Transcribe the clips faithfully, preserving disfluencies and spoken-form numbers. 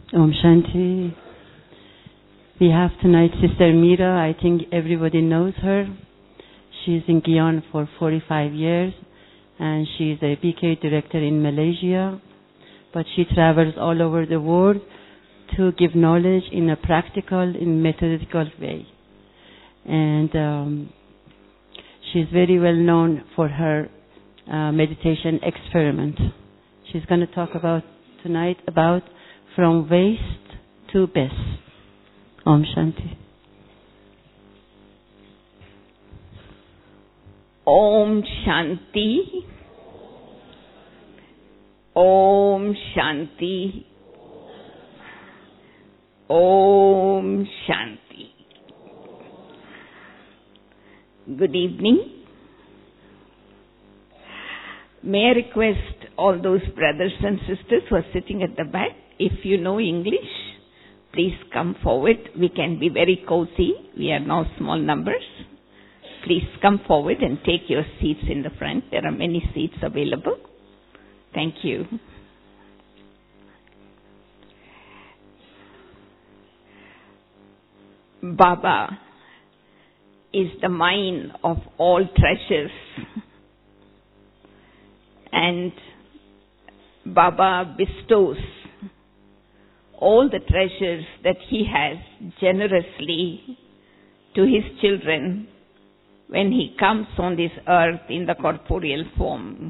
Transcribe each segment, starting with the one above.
Om Shanti. We have tonight Sister Meera. I think everybody knows her. She's in Guyana for forty-five years and she's a B K director in Malaysia. But she travels all over the world to give knowledge in a practical and methodical way. And um, she's very well known for her uh, meditation experiment. She's going to talk about tonight about from waste to best. Om Shanti. Om Shanti. Om Shanti. Om Shanti. Good evening. May I request all those brothers and sisters who are sitting at the back, if you know English, please come forward. We can be very cozy. We are now small numbers. Please come forward and take your seats in the front. There are many seats available. Thank you. Baba is the mine of all treasures. And Baba bestows all the treasures that he has generously to his children when he comes on this earth in the corporeal form.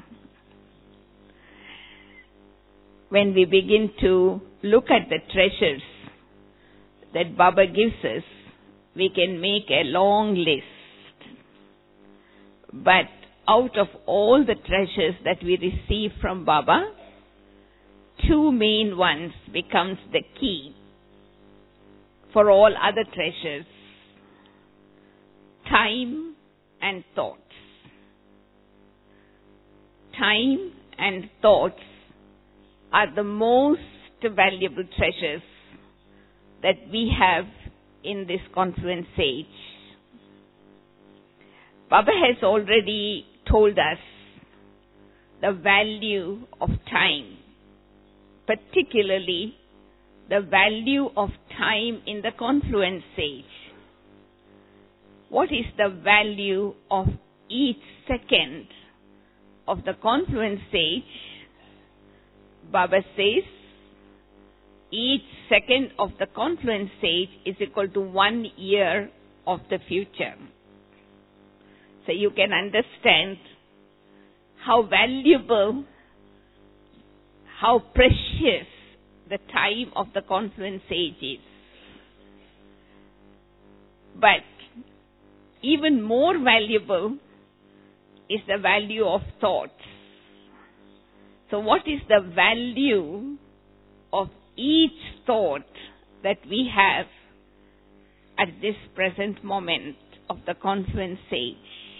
When we begin to look at the treasures that Baba gives us, we can make a long list. But out of all the treasures that we receive from Baba, two main ones becomes the key for all other treasures: time and thoughts. Time and thoughts are the most valuable treasures that we have in this confluence age. Baba has already told us the value of time, particularly the value of time in the confluence age. What is the value of each second of the confluence age? Baba says, each second of the confluence age is equal to one year of the future. So you can understand how valuable, how precious the time of the confluence age is. But even more valuable is the value of thoughts. So what is the value of each thought that we have at this present moment of the confluence age?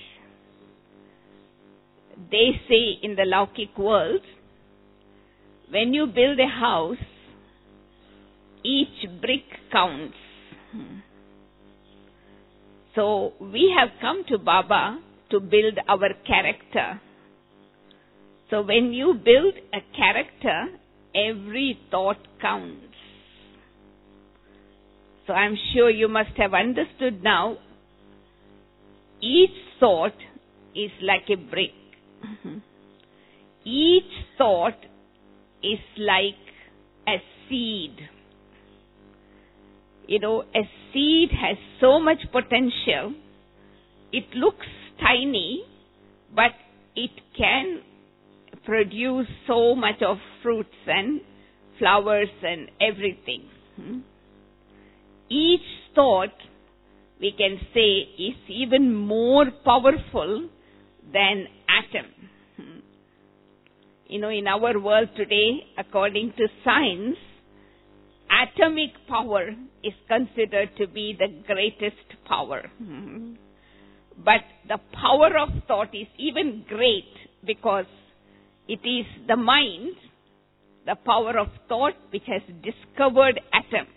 They say in the Laukik world, when you build a house, each brick counts. So we have come to Baba to build our character. So when you build a character, every thought counts. So I'm sure you must have understood now, each thought is like a brick. Each thought is like a seed. You know, a seed has so much potential. It looks tiny, but it can produce so much of fruits and flowers and everything. Each thought, we can say, is even more powerful than atom. You know, in our world today, according to science, atomic power is considered to be the greatest power. But the power of thought is even great because it is the mind, the power of thought, which has discovered atom.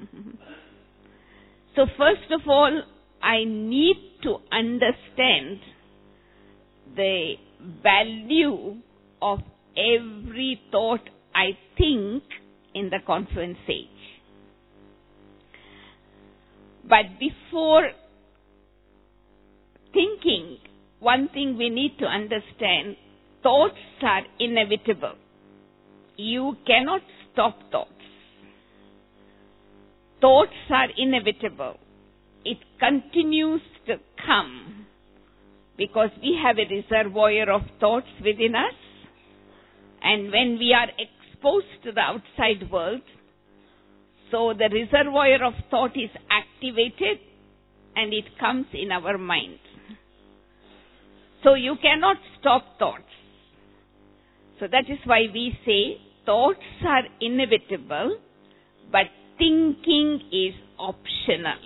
So first of all, I need to understand the value of every thought I think in the confluence stage. But before thinking, one thing we need to understand, thoughts are inevitable. You cannot stop thoughts. Thoughts are inevitable. It continues to come because we have a reservoir of thoughts within us. And when we are exposed to the outside world, so the reservoir of thought is activated and it comes in our mind. So you cannot stop thoughts. So that is why we say thoughts are inevitable, but thinking is optional.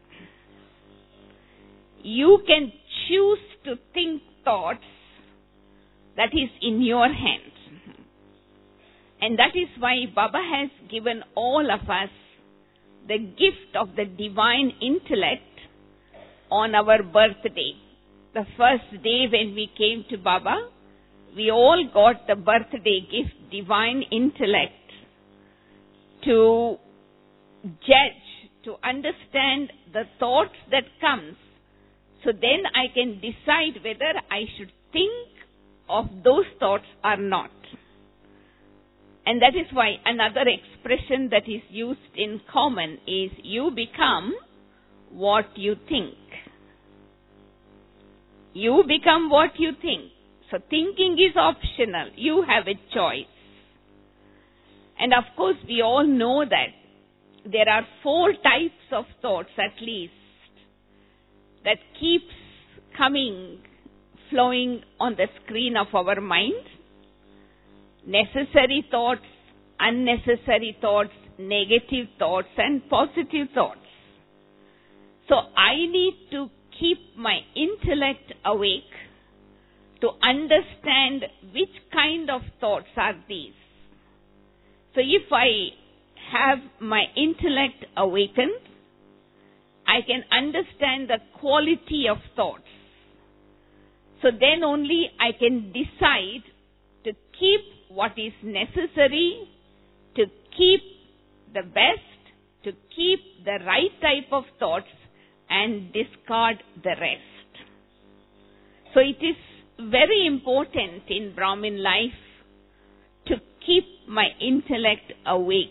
You can choose to think thoughts, that is in your hands. And that is why Baba has given all of us the gift of the divine intellect on our birthday. The first day when we came to Baba, we all got the birthday gift, divine intellect, to judge, to understand the thoughts that comes. So then I can decide whether I should think of those thoughts or not. And that is why another expression that is used in common is you become what you think. You become what you think. So thinking is optional. You have a choice. And of course we all know that there are four types of thoughts at least that keeps coming, flowing on the screen of our mind. Necessary thoughts, unnecessary thoughts, negative thoughts, and positive thoughts. So I need to keep my intellect awake to understand which kind of thoughts are these. So if I have my intellect awakened, I can understand the quality of thoughts. So then only I can decide to keep what is necessary, to keep the best, to keep the right type of thoughts and discard the rest. So it is very important in Brahmin life to keep my intellect awake.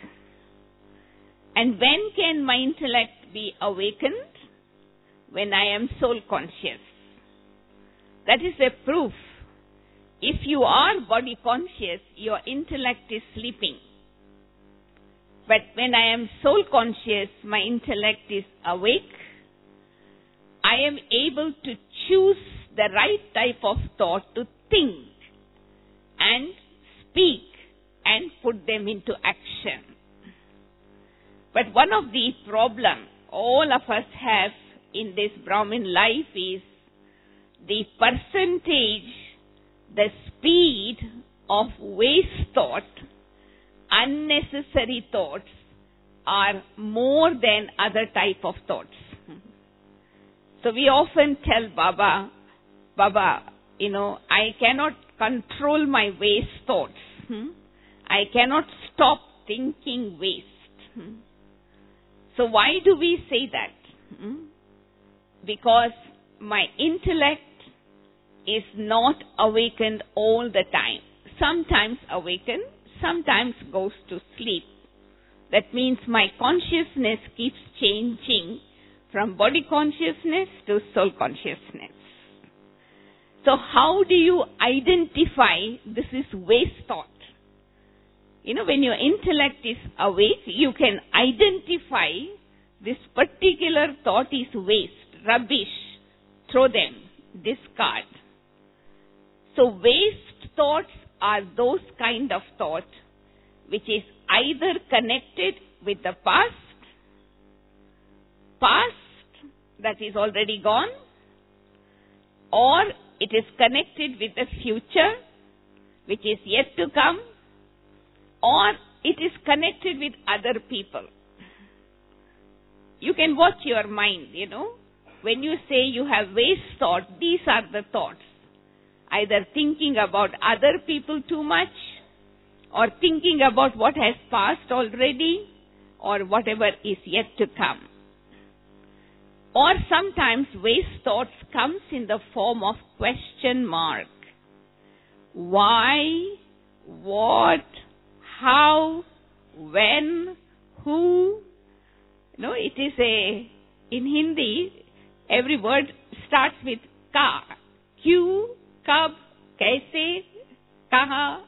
And when can my intellect be awakened? When I am soul conscious. That is a proof. If you are body conscious, your intellect is sleeping. But when I am soul conscious, my intellect is awake. I am able to choose the right type of thought to think and speak and put them into action. But one of the problems all of us have in this Brahmin life is the percentage, the speed of waste thought, unnecessary thoughts are more than other type of thoughts. So we often tell Baba, Baba, you know, I cannot control my waste thoughts. Hmm? I cannot stop thinking waste. Hmm? So why do we say that? Hmm? Because my intellect is not awakened all the time. Sometimes awakened, sometimes goes to sleep. That means my consciousness keeps changing from body consciousness to soul consciousness. So how do you identify this is waste thought? You know, when your intellect is awake, you can identify this particular thought is waste, rubbish, throw them, discard. So waste thoughts are those kind of thoughts which is either connected with the past, past that is already gone, or it is connected with the future which is yet to come, or it is connected with other people. You can watch your mind, you know. When you say you have waste thought, these are the thoughts. Either thinking about other people too much, or thinking about what has passed already, or whatever is yet to come. Or sometimes waste thoughts comes in the form of question mark. Why, what, how, when, who. You know, it is a, in Hindi, every word starts with ka. Kyun, kab, kaise, kaha.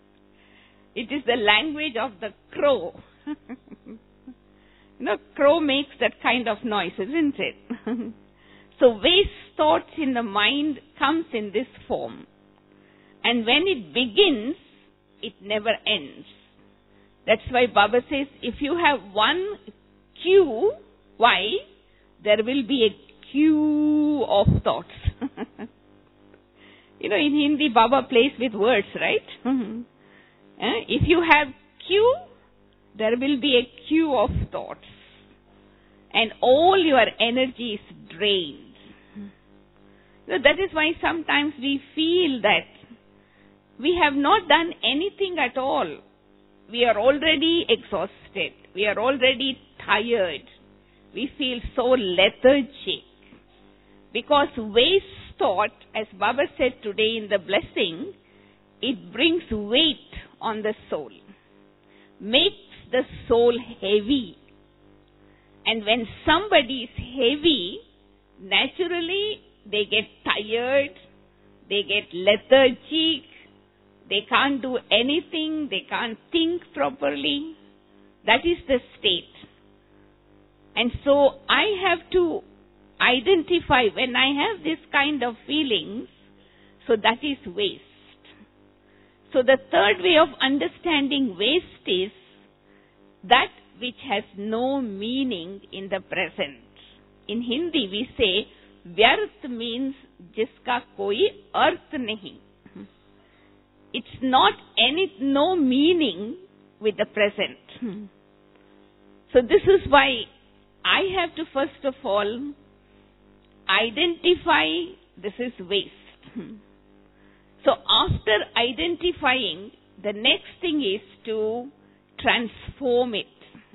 It is the language of the crow. You know, crow makes that kind of noise, isn't it? So waste thoughts in the mind comes in this form. And when it begins, it never ends. That's why Baba says, if you have one queue, why? There will be a queue of thoughts. You know, in Hindi, Baba plays with words, right? eh? If you have queue, there will be a queue of thoughts. And all your energy is drained. So that is why sometimes we feel that we have not done anything at all. We are already exhausted. We are already tired. We feel so lethargic. Because waste thought, as Baba said today in the blessing, it brings weight on the soul. Makes the soul heavy. And when somebody is heavy, naturally they get tired, they get lethargic, they can't do anything, they can't think properly. That is the state. And so I have to identify when I have this kind of feelings, so that is waste. So the third way of understanding waste is that which has no meaning in the present. In Hindi we say, Vyarth means jiska koi arth nahi. It's not any, no meaning with the present. So this is why I have to first of all identify this is waste. So after identifying, the next thing is to transform it.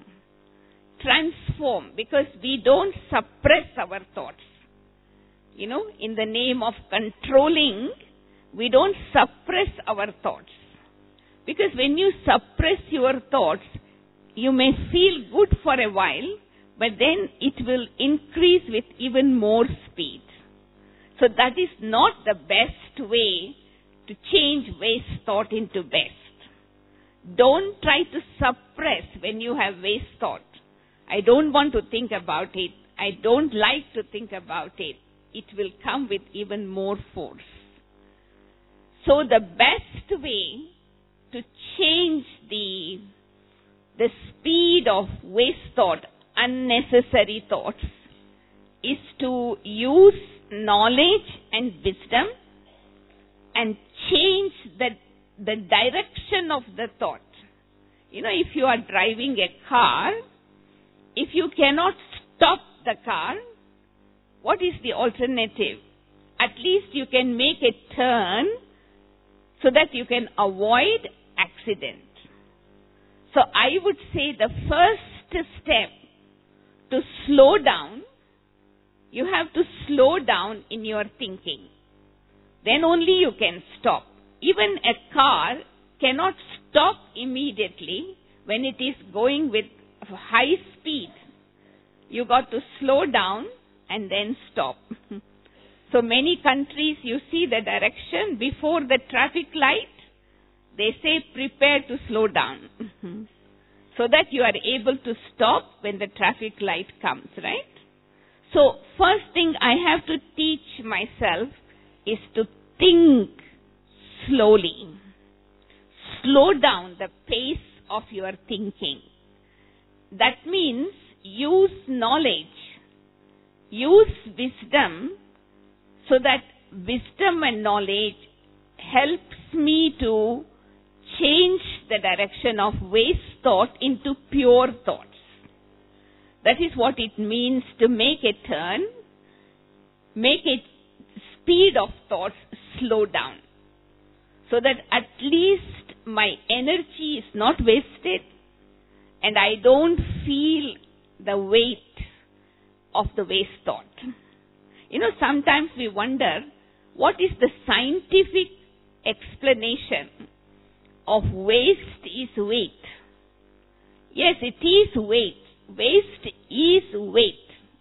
Transform, because we don't suppress our thoughts. You know, in the name of controlling, we don't suppress our thoughts. Because when you suppress your thoughts, you may feel good for a while, but then it will increase with even more speed. So that is not the best way to change waste thought into best. Don't try to suppress when you have waste thought. I don't want to think about it. I don't like to think about it. It will come with even more force. So the best way to change the, the speed of waste thought, unnecessary thoughts, is to use knowledge and wisdom and change the, the direction of the thought. You know, if you are driving a car, if you cannot stop the car, what is the alternative? At least you can make a turn so that you can avoid accident. So I would say the first step to slow down, you have to slow down in your thinking. Then only you can stop. Even a car cannot stop immediately when it is going with high speed. You got to slow down and then stop. So many countries, you see the direction before the traffic light, they say prepare to slow down. So that you are able to stop when the traffic light comes, right? So first thing I have to teach myself is to think slowly. Slow down the pace of your thinking. That means use knowledge, use wisdom, so that wisdom and knowledge helps me to change the direction of waste thought into pure thoughts. That is what it means to make a turn, make it speed of thoughts slow down, so that at least my energy is not wasted and I don't feel the weight of the waste thought. You know, sometimes we wonder, what is the scientific explanation of waste is weight? Yes, it is weight. Waste is weight.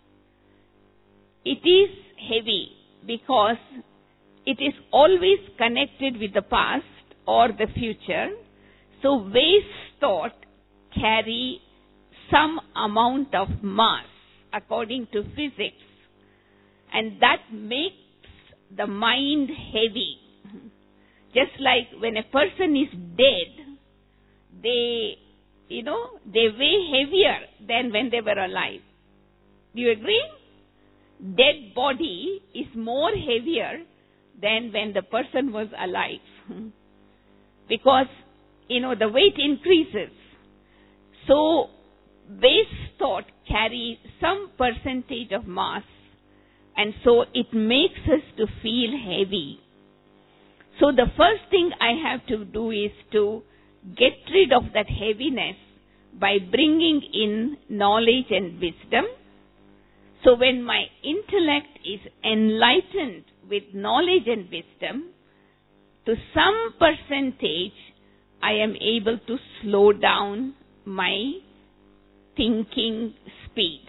It is heavy because it is always connected with the past or the future. So waste thought carry some amount of mass according to physics, and that makes the mind heavy. Just like when a person is dead, they, you know, they weigh heavier than when they were alive. Do you agree? Dead body is more heavier than when the person was alive. Because, you know, the weight increases. So, waste thought carries some percentage of mass, and so it makes us to feel heavy. So the first thing I have to do is to get rid of that heaviness by bringing in knowledge and wisdom. So when my intellect is enlightened with knowledge and wisdom, to some percentage, I am able to slow down my thinking speed.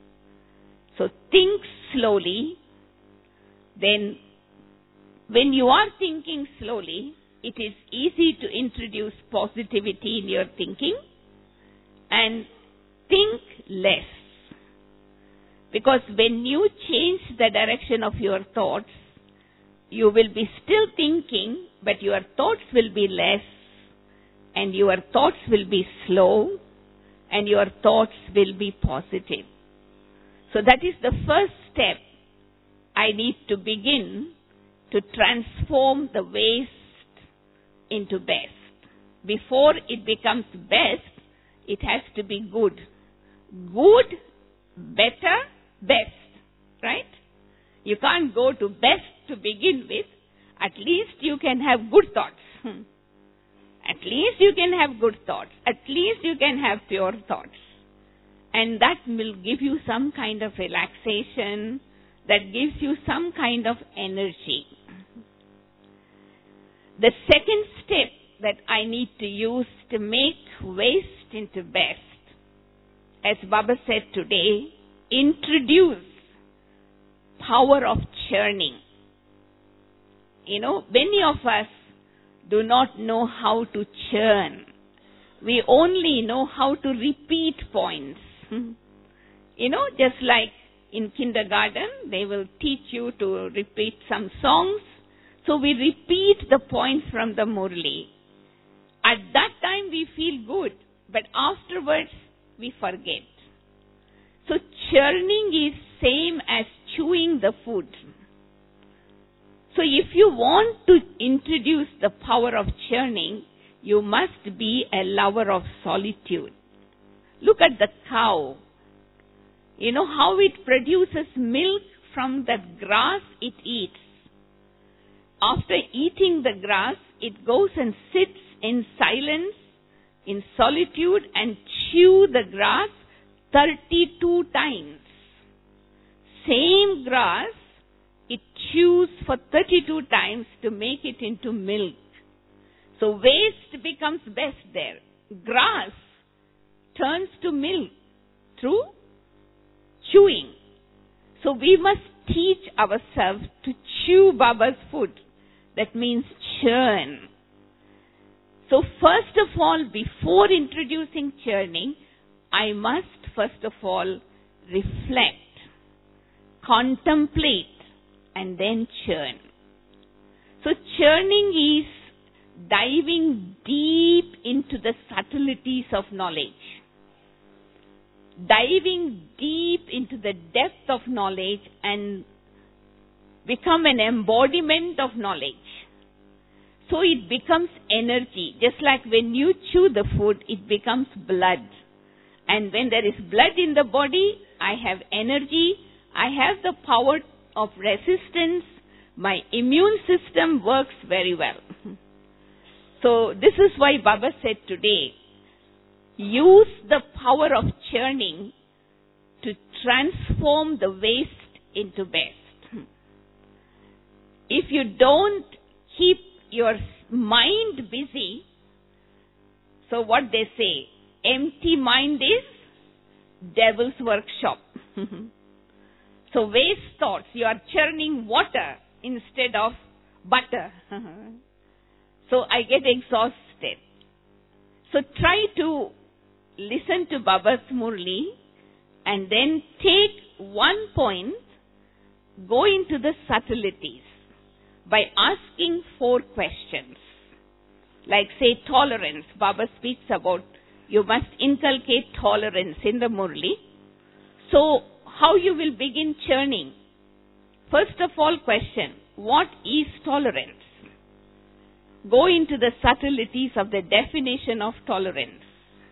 So think slowly. Then when you are thinking slowly, it is easy to introduce positivity in your thinking and think less. Because when you change the direction of your thoughts, you will be still thinking, but your thoughts will be less, and your thoughts will be slow, and your thoughts will be positive. So that is the first step I need to begin to transform the waste into best. Before it becomes best, it has to be good. Good, better, best. Right? You can't go to best to begin with. At least you can have good thoughts. At least you can have good thoughts. At least you can have pure thoughts. And that will give you some kind of relaxation, that gives you some kind of energy. The second step that I need to use to make waste into best, as Baba said today, introduce power of churning. You know, many of us do not know how to churn. We only know how to repeat points. You know, just like in kindergarten, they will teach you to repeat some songs. So we repeat the points from the Murli. At that time we feel good, but afterwards we forget. So churning is same as chewing the food. So if you want to introduce the power of churning, you must be a lover of solitude. Look at the cow. You know how it produces milk from the grass it eats. After eating the grass, it goes and sits in silence, in solitude, and chew the grass thirty-two times. Same grass, it chews for thirty-two times to make it into milk. So waste becomes best there. Grass turns to milk through chewing. So we must teach ourselves to chew Baba's food. That means churn. So first of all, before introducing churning, I must first of all reflect, contemplate, and then churn. So churning is diving deep into the subtleties of knowledge. Diving deep into the depth of knowledge and become an embodiment of knowledge. So it becomes energy. Just like when you chew the food, it becomes blood. And when there is blood in the body, I have energy, I have the power of resistance, my immune system works very well. So this is why Baba said today, use the power of churning to transform the waste into best. If you don't keep your mind busy, so what they say, empty mind is devil's workshop. So waste thoughts, you are churning water instead of butter. So I get exhausted. So try to listen to Baba's Murli and then take one point, go into the subtleties by asking four questions. Like say tolerance, Baba speaks about you must inculcate tolerance in the Murli. So how you will begin churning? First of all, question, what is tolerance? Go into the subtleties of the definition of tolerance.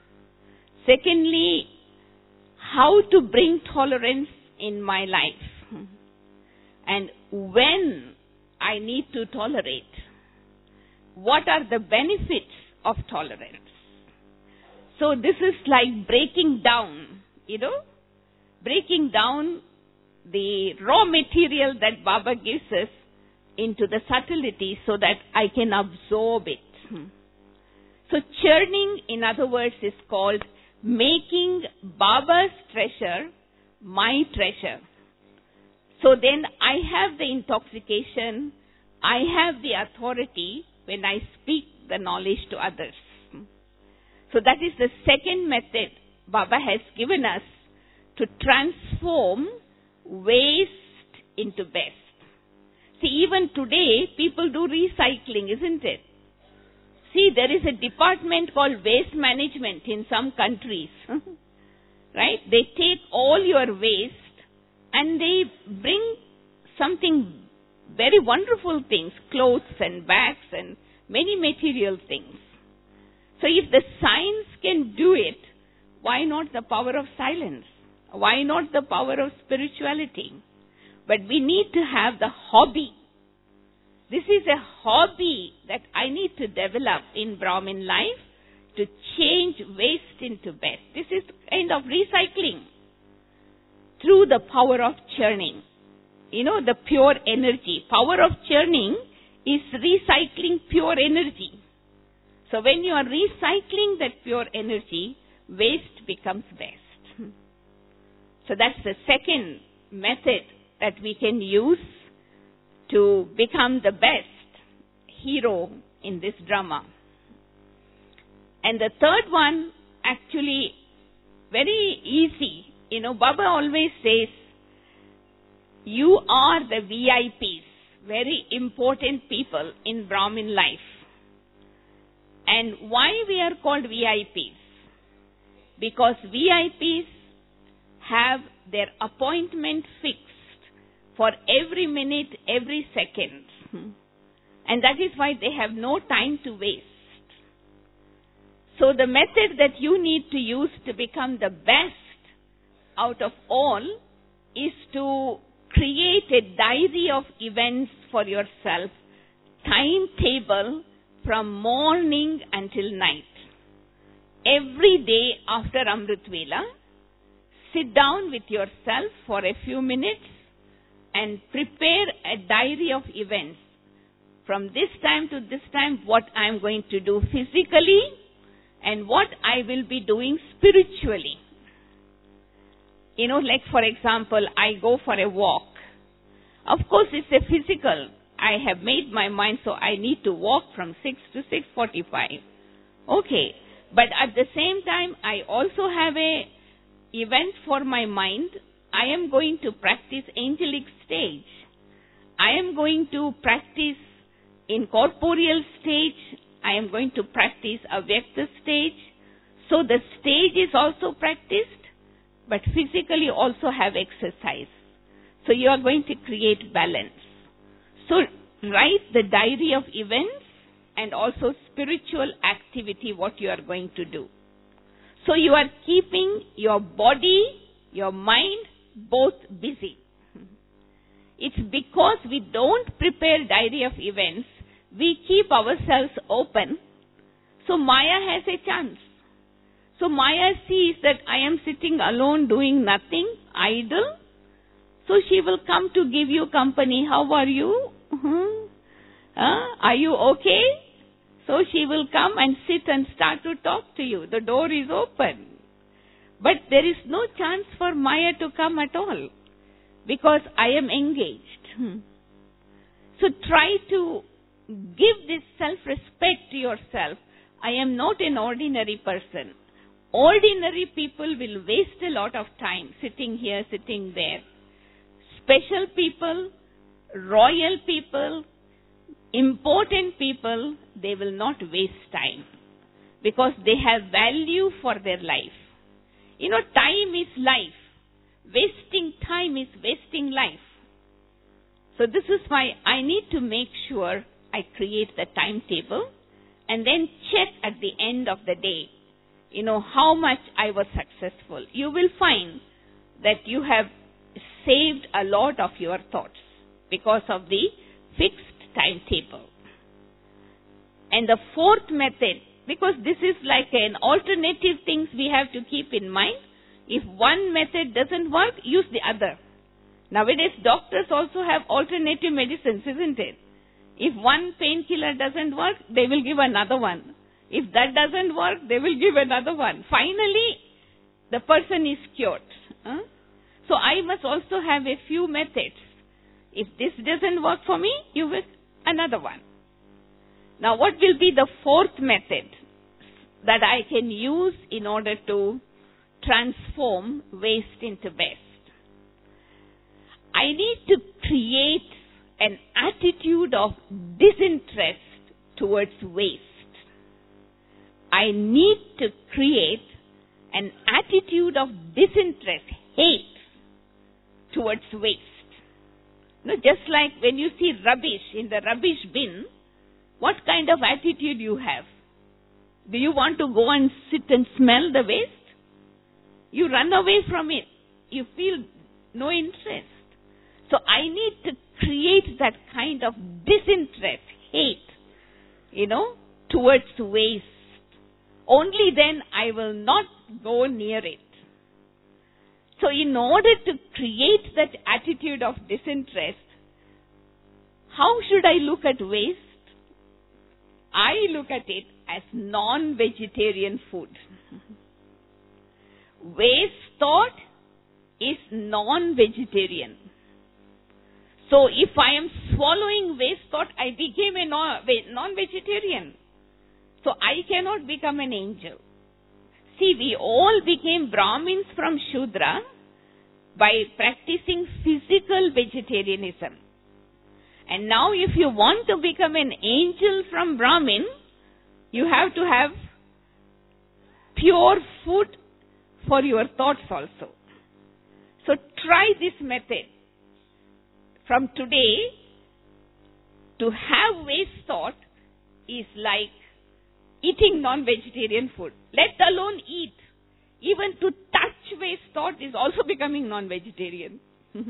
Secondly, how to bring tolerance in my life. And when I need to tolerate. What are the benefits of tolerance? So this is like breaking down, you know, breaking down the raw material that Baba gives us into the subtleties so that I can absorb it. So churning, in other words, is called making Baba's treasure my treasure. So then I have the intoxication, I have the authority when I speak the knowledge to others. So that is the second method Baba has given us to transform waste into best. See, even today, people do recycling, isn't it? See, there is a department called waste management in some countries. Right? They take all your waste and they bring something very wonderful things, clothes and bags and many material things. So if the science can do it, why not the power of silence? Why not the power of spirituality? But we need to have the hobby. This is a hobby that I need to develop in Brahmin life to change waste into best. This is kind of recycling through the power of churning. You know, the pure energy. Power of churning is recycling pure energy. So when you are recycling that pure energy, waste becomes best. So that's the second method that we can use to become the best hero in this drama. And the third one, actually very easy. You know, Baba always says, you are the V I Ps, very important people in Brahmin life. And why we are called V I Ps? Because V I Ps have their appointment fixed for every minute, every second. And that is why they have no time to waste. So the method that you need to use to become the best out of all is to create a diary of events for yourself, timetable from morning until night. Every day after Amrit Vela, sit down with yourself for a few minutes and prepare a diary of events. From this time to this time, what I am going to do physically and what I will be doing spiritually. You know, like for example, I go for a walk. Of course, it's a physical. I have made my mind, so I need to walk from six to six forty-five. Okay. But at the same time, I also have a event for my mind. I am going to practice angelic stage. I am going to practice in corporeal stage. I am going to practice Avyakta stage. So the stage is also practiced, but physically also have exercise. So you are going to create balance. So write the diary of events and also spiritual activity, what you are going to do. So you are keeping your body, your mind, both busy. It's because we don't prepare diary of events, we keep ourselves open So Maya has a chance. So Maya sees that I am sitting alone doing nothing, idle. So she will come to give you company. How are you? Uh-huh. Uh, are you okay? So she will come and sit and start to talk to you. The door is open. But there is no chance for Maya to come at all because I am engaged. So try to give this self-respect to yourself. I am not an ordinary person. Ordinary people will waste a lot of time sitting here, sitting there. Special people, royal people, important people, they will not waste time because they have value for their life. You know, time is life. Wasting time is wasting life. So this is why I need to make sure I create the timetable and then check at the end of the day, you know, how much I was successful. You will find that you have saved a lot of your thoughts because of the fixed timetable. And the fourth method, because this is like an alternative things we have to keep in mind. If one method doesn't work, use the other. Nowadays, doctors also have alternative medicines, isn't it? If one painkiller doesn't work, they will give another one. If that doesn't work, they will give another one. Finally, the person is cured. Huh? So I must also have a few methods. If this doesn't work for me, you will another one. Now, what will be the fourth method that I can use in order to transform waste into best? I need to create an attitude of disinterest towards waste. I need to create an attitude of disinterest, hate towards waste. You know, just like when you see rubbish in the rubbish bin, what kind of attitude you have? Do you want to go and sit and smell the waste? You run away from it. You feel no interest. So I need to create that kind of disinterest, hate, you know, towards waste. Only then I will not go near it. So in order to create that attitude of disinterest, how should I look at waste? I look at it as non-vegetarian food. Waste thought is non-vegetarian. So if I am swallowing waste thought, I became a non-vegetarian. So I cannot become an angel. See, we all became Brahmins from Shudra by practicing physical vegetarianism. And now if you want to become an angel from Brahmin, you have to have pure food for your thoughts also. So try this method. From today, to have waste thought is like eating non-vegetarian food. Let alone eat. Even to touch waste thought is also becoming non-vegetarian.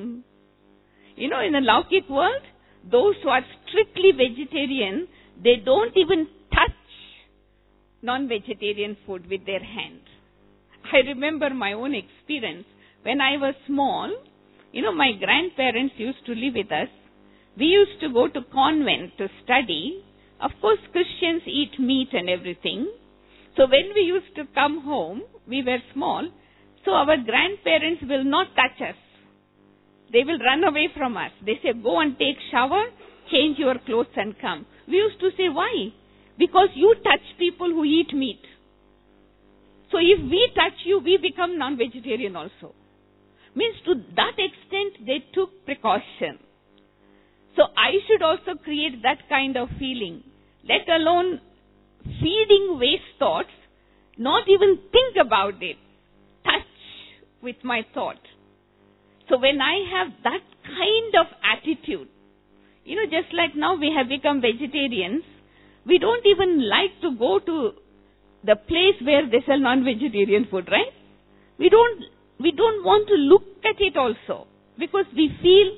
You know, in the Laukik world, those who are strictly vegetarian, they don't even touch non-vegetarian food with their hands. I remember my own experience. When I was small, you know, my grandparents used to live with us. We used to go to convent to study. Of course, Christians eat meat and everything. So when we used to come home, we were small, so our grandparents will not touch us. They will run away from us. They say, go and take shower, change your clothes and come. We used to say, why? Because you touch people who eat meat. So if we touch you, we become non-vegetarian also. Means to that extent, they took precaution. So I should also create that kind of feeling. Let alone feeding waste thoughts, not even think about it. Touch with my thought. So when I have that kind of attitude, you know, just like now we have become vegetarians, we don't even like to go to the place where they sell non-vegetarian food, right? We don't, we don't want to look at it also because we feel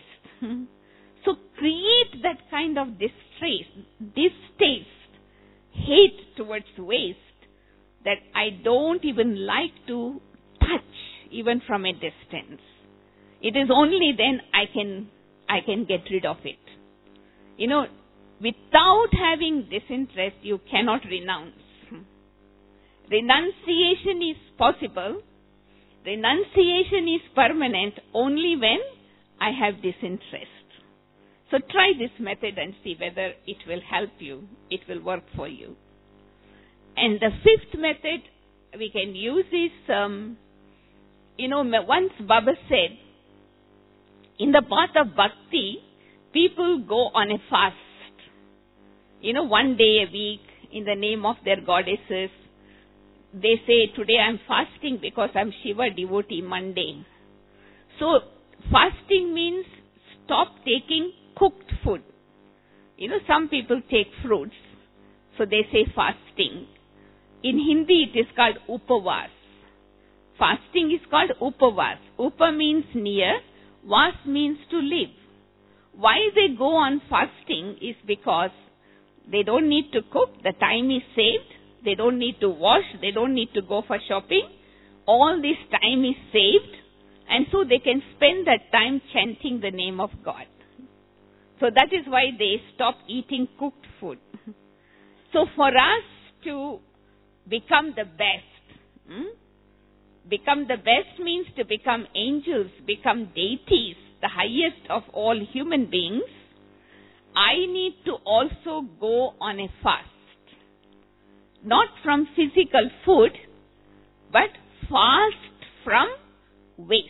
distaste. So create that kind of distress, distaste hate towards waste that I don't even like to touch even from a distance. It is only then I can I can get rid of it. You know, without having disinterest, you cannot renounce. Renunciation is possible. Renunciation is permanent only when I have disinterest. So try this method and see whether it will help you, it will work for you. And the fifth method we can use is, um, you know, once Baba said, in the path of bhakti, people go on a fast. You know, one day a week in the name of their goddesses. They say, today I'm fasting because I'm Shiva devotee Monday. So, fasting means stop taking cooked food. You know, some people take fruits, so they say fasting. In Hindi it is called upavas. Fasting is called upavas. Upa means near, vas means to live. Why they go on fasting is because they don't need to cook, the time is saved, they don't need to wash, they don't need to go for shopping. All this time is saved, and so they can spend that time chanting the name of God. So that is why they stop eating cooked food. So for us to become the best, hmm? become the best means to become angels, become deities, the highest of all human beings, I need to also go on a fast. Not from physical food, but fast from waste.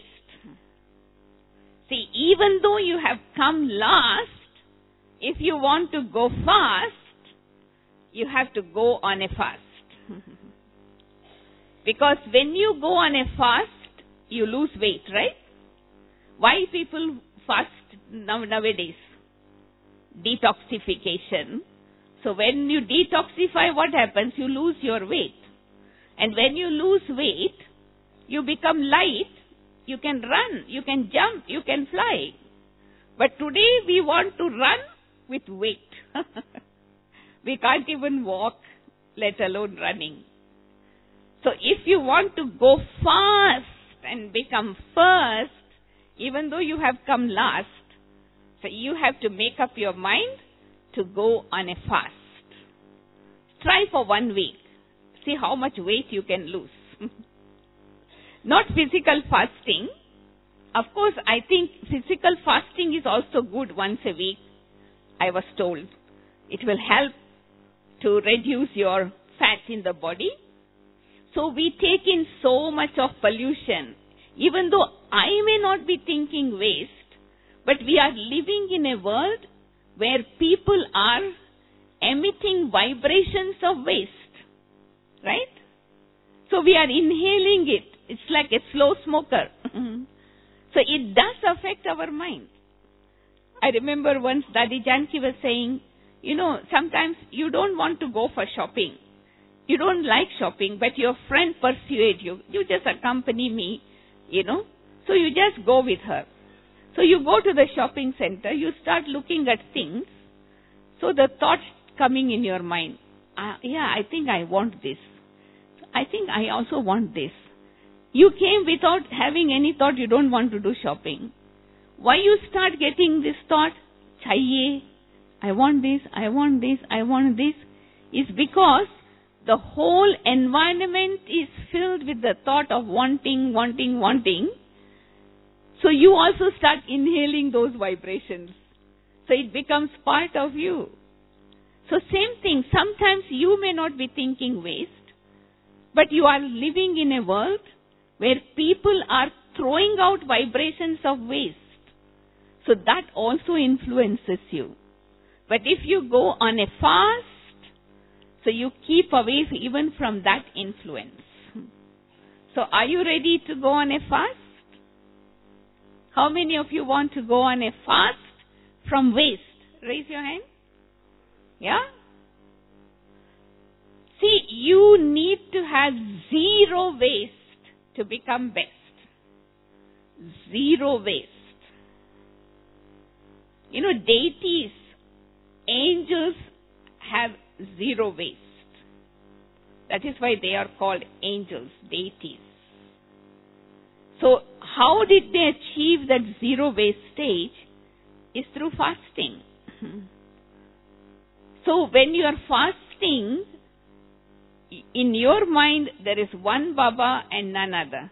See, even though you have come last, if you want to go fast, you have to go on a fast. Because when you go on a fast, you lose weight, right? Why people fast now, nowadays? Detoxification. So when you detoxify, what happens? You lose your weight. And when you lose weight, you become light. You can run, you can jump, you can fly. But today we want to run with weight. We can't even walk, let alone running. So if you want to go fast and become first, even though you have come last, so you have to make up your mind to go on a fast. Try for one week. See how much weight you can lose. Not physical fasting. Of course, I think physical fasting is also good once a week, I was told. It will help to reduce your fat in the body. So we take in so much of pollution. Even though I may not be thinking waste, but we are living in a world where people are emitting vibrations of waste. Right? So we are inhaling it. It's like a slow smoker. So it does affect our mind. I remember once Dadi Janki was saying, you know, sometimes you don't want to go for shopping. You don't like shopping, but your friend persuade you. You just accompany me, you know. So you just go with her. So you go to the shopping center, you start looking at things. So the thoughts coming in your mind, uh, yeah, I think I want this. I think I also want this. You came without having any thought you don't want to do shopping. Why you start getting this thought, chahiye, I want this, I want this, I want this, is because the whole environment is filled with the thought of wanting, wanting, wanting. So you also start inhaling those vibrations. So it becomes part of you. So same thing, sometimes you may not be thinking waste, but you are living in a world where people are throwing out vibrations of waste. So that also influences you. But if you go on a fast, so you keep away even from that influence. So are you ready to go on a fast? How many of you want to go on a fast from waste? Raise your hand. Yeah? See, you need to have zero waste to become best. Zero waste. You know, deities, angels have zero waste. That is why they are called angels, deities. So how did they achieve that zero waste stage? Is through fasting. So when you are fasting, in your mind there is one Baba and none other.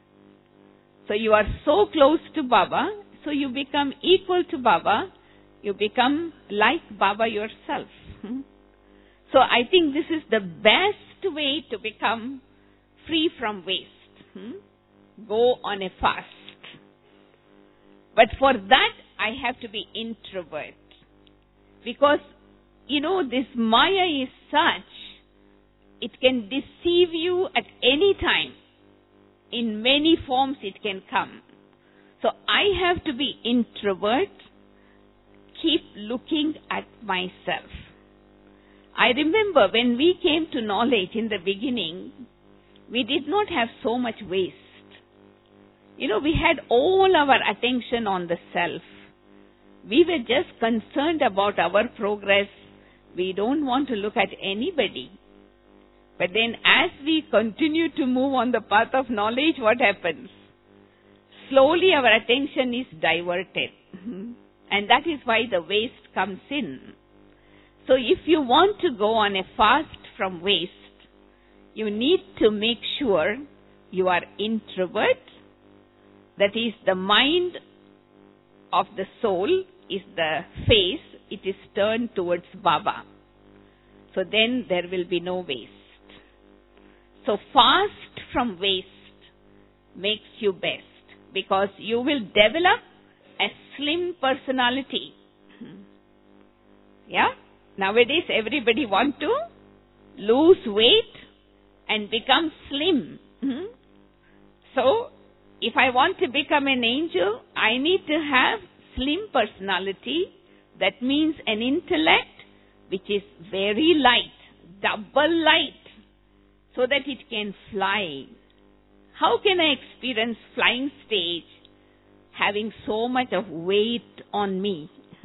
So you are so close to Baba, so you become equal to Baba, you become like Baba yourself. So I think this is the best way to become free from waste. Go on a fast. But for that, I have to be introvert. Because, you know, this Maya is such, it can deceive you at any time. In many forms it can come. So I have to be introvert, keep looking at myself. I remember when we came to knowledge in the beginning, we did not have so much waste. You know, we had all our attention on the self. We were just concerned about our progress. We don't want to look at anybody. But then as we continue to move on the path of knowledge, what happens? Slowly our attention is diverted. And that is why the waste comes in. So if you want to go on a fast from waste, you need to make sure you are introvert. That is, the mind of the soul is the face. It is turned towards Baba. So then there will be no waste. So fast from waste makes you best. Because you will develop a slim personality. Yeah? Nowadays everybody want to lose weight and become slim. So, if I want to become an angel, I need to have slim personality. That means an intellect which is very light, double light, so that it can fly. How can I experience flying stage having so much of weight on me?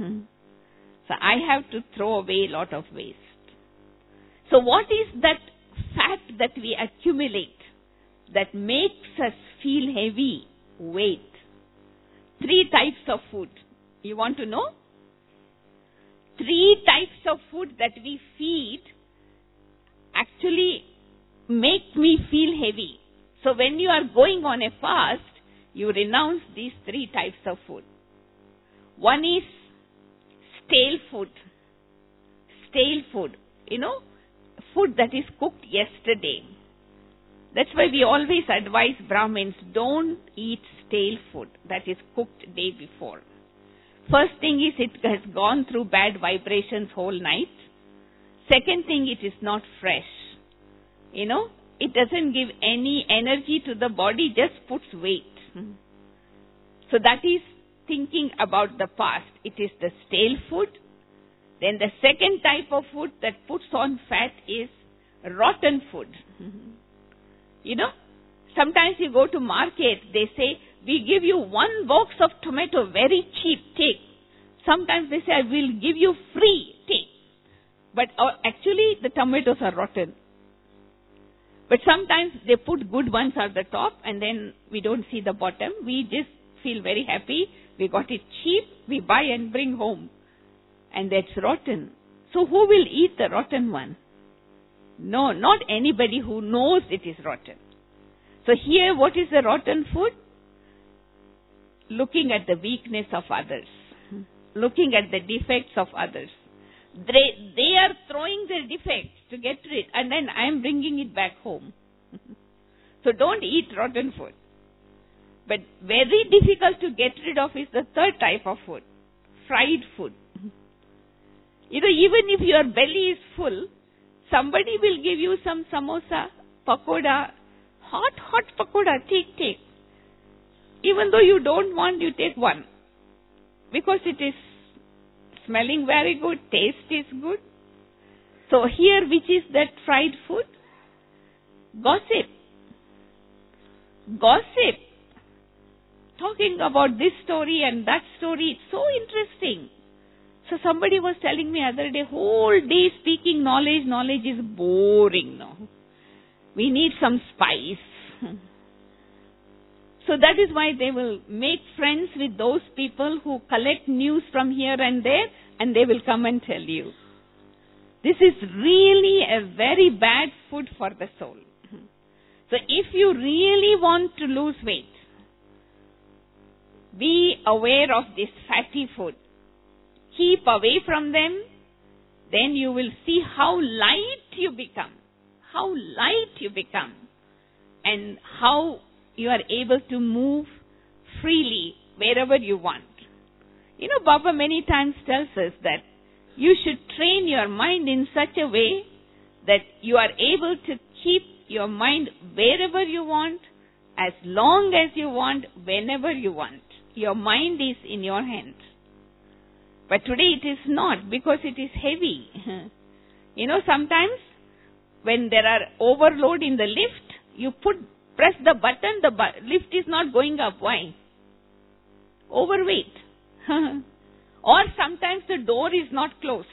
So I have to throw away a lot of waste. So what is that fat that we accumulate that makes us feel heavy? Weight. Three types of food. You want to know? Three types of food that we feed actually make me feel heavy. So when you are going on a fast, you renounce these three types of food. One is stale food. Stale food. You know, food that is cooked yesterday. That's why we always advise Brahmins, don't eat stale food that is cooked day before. First thing is it has gone through bad vibrations whole night. Second thing, it is not fresh. You know, it doesn't give any energy to the body, just puts weight. So that is thinking about the past. It is the stale food. Then the second type of food that puts on fat is rotten food. You know, sometimes you go to market, they say, we give you one box of tomato, very cheap, take. Sometimes they say, I will give you free, take. But uh, actually, the tomatoes are rotten. But sometimes they put good ones at the top and then we don't see the bottom. We just feel very happy. We got it cheap. We buy and bring home. And that's rotten. So who will eat the rotten one? No, not anybody who knows it is rotten. So here, what is the rotten food? Looking at the weakness of others. Looking at the defects of others. They, they are throwing their defects to get rid, and then I am bringing it back home. So don't eat rotten food. But very difficult to get rid of is the third type of food. Fried food. You know, even if your belly is full, somebody will give you some samosa, pakoda, hot, hot pakoda, take, take. Even though you don't want, you take one. Because it is smelling very good, taste is good. So here, which is that fried food? Gossip. Gossip. Talking about this story and that story, it's so interesting. So somebody was telling me other day, whole day speaking knowledge, knowledge is boring now. We need some spice. So that is why they will make friends with those people who collect news from here and there, and they will come and tell you. This is really a very bad food for the soul. So if you really want to lose weight, be aware of this fatty food. Keep away from them. Then you will see how light you become. How light you become. And how you are able to move freely wherever you want. You know, Baba many times tells us that you should train your mind in such a way that you are able to keep your mind wherever you want, as long as you want, whenever you want. Your mind is in your hands. But today it is not, because it is heavy. You know, sometimes when there are overload in the lift, you put press the button, the bu- lift is not going up. Why? Overweight. Or sometimes the door is not closed.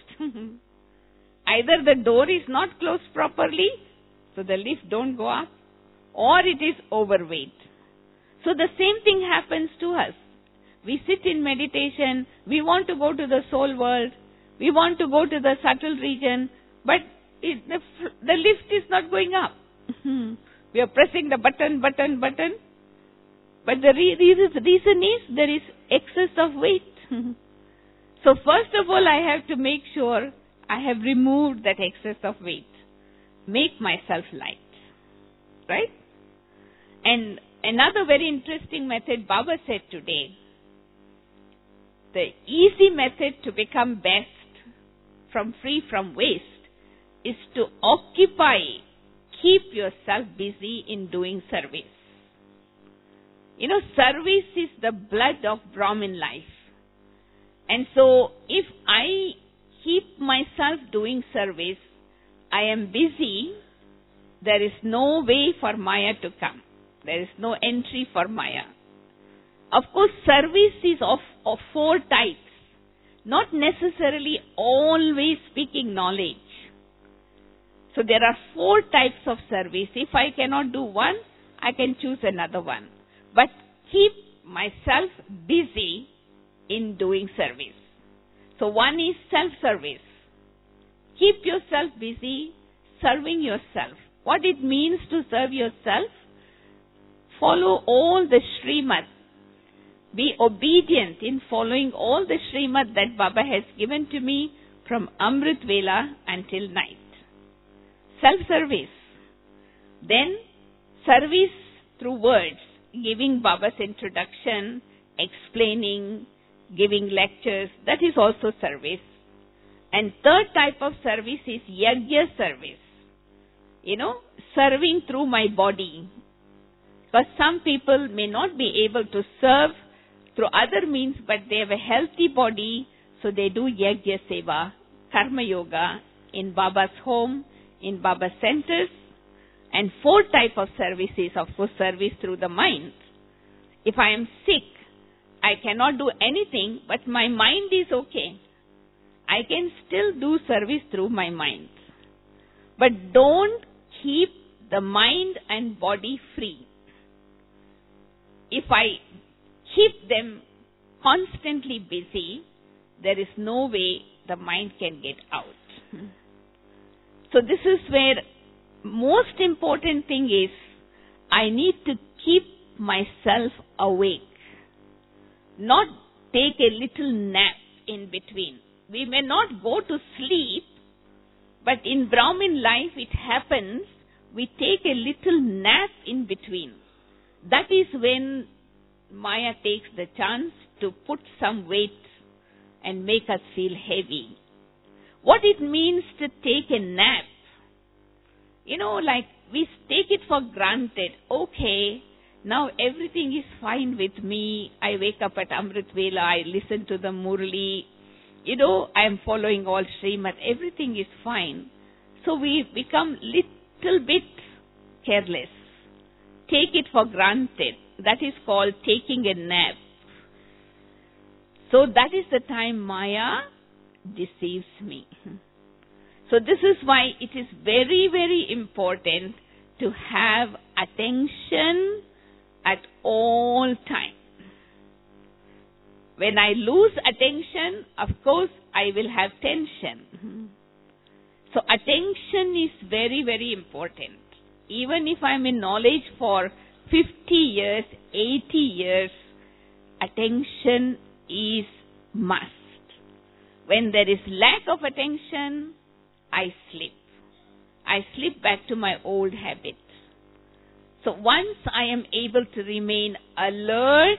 Either the door is not closed properly, so the lift don't go up, or it is overweight. So the same thing happens to us. We sit in meditation, we want to go to the soul world, we want to go to the subtle region, but it, the, the lift is not going up. We are pressing the button, button, button. But the re- reason is there is excess of weight. So first of all, I have to make sure I have removed that excess of weight. Make myself light. Right? And another very interesting method Baba said today, the easy method to become best, from free from waste, is to occupy, keep yourself busy in doing service. You know, service is the blood of Brahmin life. And so, if I keep myself doing service, I am busy, there is no way for Maya to come. There is no entry for Maya. Of course, service is of, of four types. Not necessarily always speaking knowledge. So there are four types of service. If I cannot do one, I can choose another one. But keep myself busy in doing service. So one is self-service. Keep yourself busy serving yourself. What it means to serve yourself? Follow all the Srimad. Be obedient in following all the Srimad that Baba has given to me from Amrit Vela until night. Self-service. Then service through words, giving Baba's introduction, explaining, giving lectures, that is also service. And third type of service is yajna service. You know, serving through my body. Because some people may not be able to serve through other means, but they have a healthy body, so they do yajna seva, karma yoga, in Baba's home, in Baba's centers. And four type of services, of course, service through the mind. If I am sick, I cannot do anything, but my mind is okay. I can still do service through my mind. But don't keep the mind and body free. If I keep them constantly busy, there is no way the mind can get out. So this is where most important thing is, I need to keep myself awake. Not take a little nap in between. We may not go to sleep, but in Brahmin life it happens, we take a little nap in between. That is when Maya takes the chance to put some weight and make us feel heavy. What it means to take a nap, you know, like we take it for granted. Okay, now everything is fine with me. I wake up at Amrit Vela, I listen to the Murli. You know, I am following all Srimad. Everything is fine. So we become little bit careless. Take it for granted. That is called taking a nap. So that is the time Maya deceives me. So this is why it is very, very important to have attention at all times. When I lose attention, of course, I will have tension. So attention is very, very important. Even if I'm in knowledge for fifty years, eighty years, attention is must. When there is lack of attention, I slip. I slip back to my old habits. So once I am able to remain alert,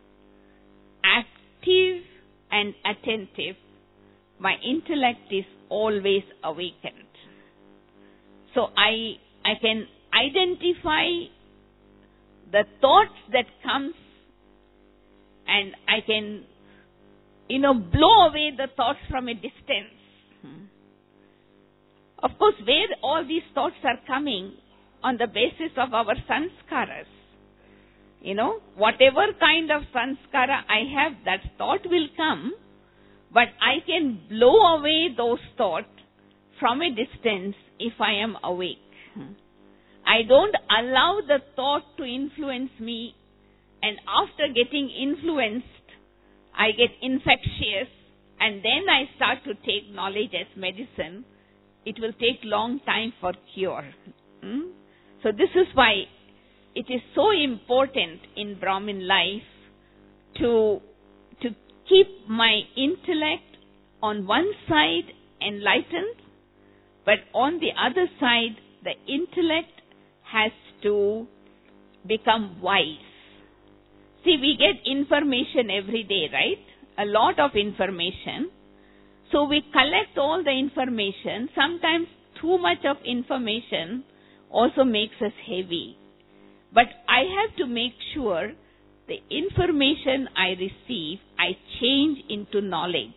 active and attentive, my intellect is always awakened. So I I can identify the thoughts that comes, and I can, you know, blow away the thoughts from a distance. Hmm. Of course, where all these thoughts are coming, on the basis of our sanskaras. You know, whatever kind of sanskara I have, that thought will come, but I can blow away those thoughts from a distance if I am awake. I don't allow the thought to influence me, and after getting influenced, I get infectious, and then I start to take knowledge as medicine. It will take long time for cure. Hmm? So this is why it is so important in Brahmin life to, to keep my intellect on one side enlightened, but on the other side, the intellect has to become wise. See, we get information every day, right? A lot of information. So we collect all the information. Sometimes too much of information also makes us heavy. But I have to make sure the information I receive, I change into knowledge.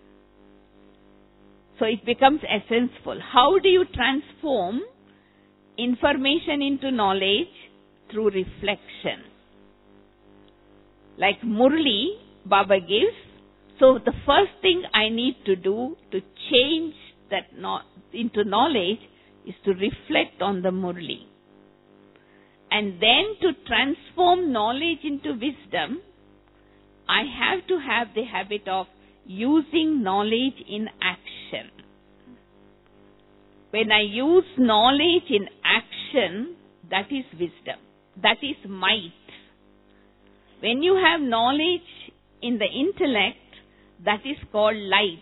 So it becomes essential. How do you transform information into knowledge? Through reflection. Like Murli, Baba gives. So the first thing I need to do to change that no- into knowledge is to reflect on the Murli. And then to transform knowledge into wisdom, I have to have the habit of using knowledge in action. When I use knowledge in action, that is wisdom. That is might. When you have knowledge in the intellect, that is called light.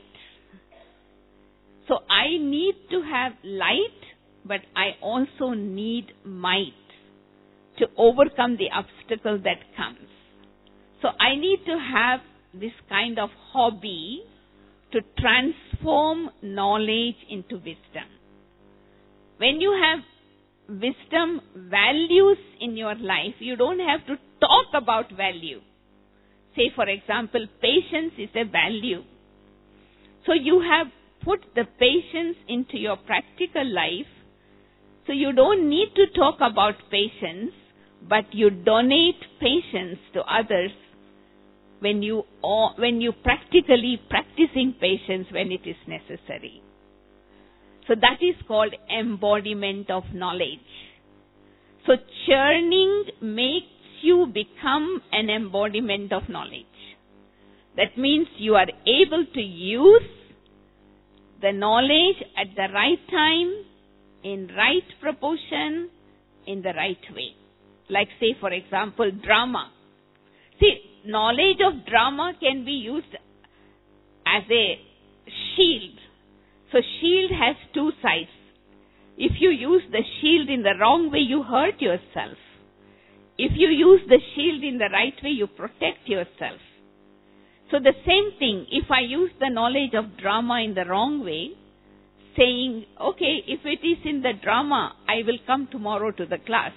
So I need to have light, but I also need might to overcome the obstacle that comes. So I need to have this kind of hobby to transform knowledge into wisdom. When you have wisdom values in your life, you don't have to talk about value. Say, for example, patience is a value. So you have put the patience into your practical life. So you don't need to talk about patience, but you donate patience to others when you are, when you practically practicing patience when it is necessary. So that is called embodiment of knowledge. So churning makes you become an embodiment of knowledge. That means you are able to use the knowledge at the right time, in right proportion, in the right way. Like say, for example, drama. See, knowledge of drama can be used as a shield. So shield has two sides. If you use the shield in the wrong way, you hurt yourself. If you use the shield in the right way, you protect yourself. So the same thing, if I use the knowledge of drama in the wrong way, saying, okay, if it is in the drama, I will come tomorrow to the class.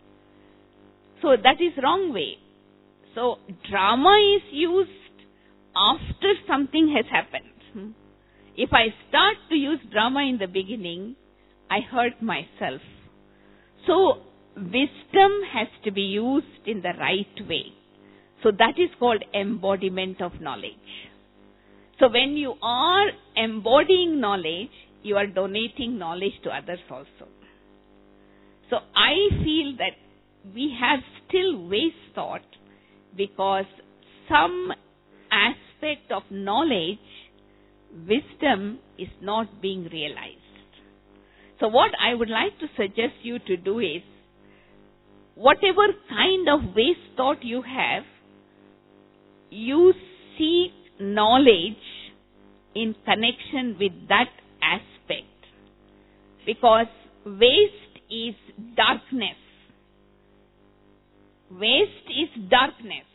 So that is wrong way. So drama is used after something has happened. If I start to use drama in the beginning, I hurt myself. So wisdom has to be used in the right way. So that is called embodiment of knowledge. So when you are embodying knowledge, you are donating knowledge to others also. So I feel that we have still waste thought because some aspect of knowledge, wisdom is not being realized. So what I would like to suggest you to do is, whatever kind of waste thought you have, you seek knowledge in connection with that aspect. Because waste is darkness. Waste is darkness.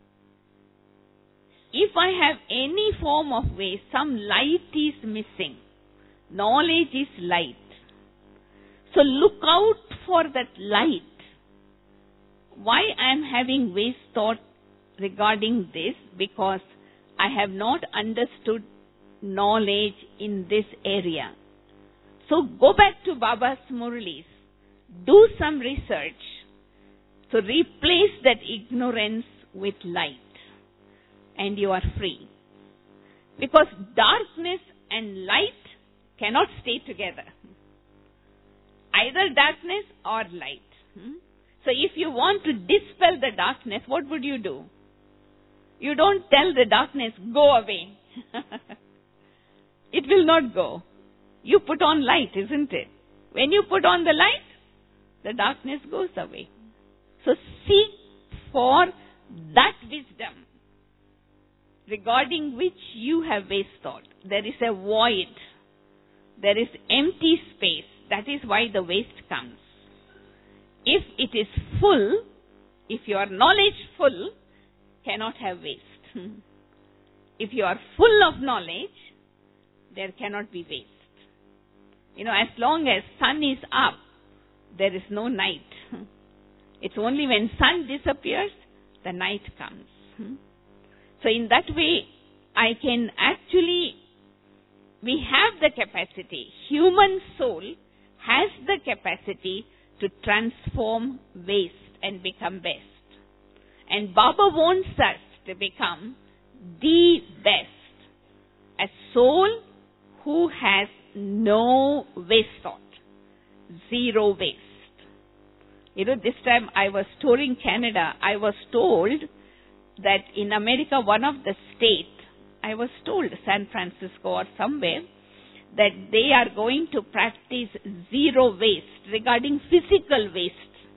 If I have any form of waste, some light is missing. Knowledge is light. So look out for that light. Why I am having waste thought regarding this? Because I have not understood knowledge in this area. So go back to Baba's Murlis. Do some research. So replace that ignorance with light. And you are free. Because darkness and light cannot stay together. Either darkness or light. Hmm? So if you want to dispel the darkness, what would you do? You don't tell the darkness, go away. It will not go. You put on light, isn't it? When you put on the light, the darkness goes away. So seek for that wisdom regarding which you have waste thought. There is a void. There is empty space. That is why the waste comes. If it is full, if your knowledge full, cannot have waste. If you are full of knowledge, there cannot be waste. You know, as long as sun is up, there is no night. It's only when sun disappears, the night comes. So in that way, I can actually, we have the capacity, human soul has the capacity to transform waste and become best. And Baba wants us to become the best. A soul who has no waste thought. Zero waste. You know, this time I was touring Canada, I was told that in America, one of the states, I was told, San Francisco or somewhere, that they are going to practice zero waste regarding physical waste.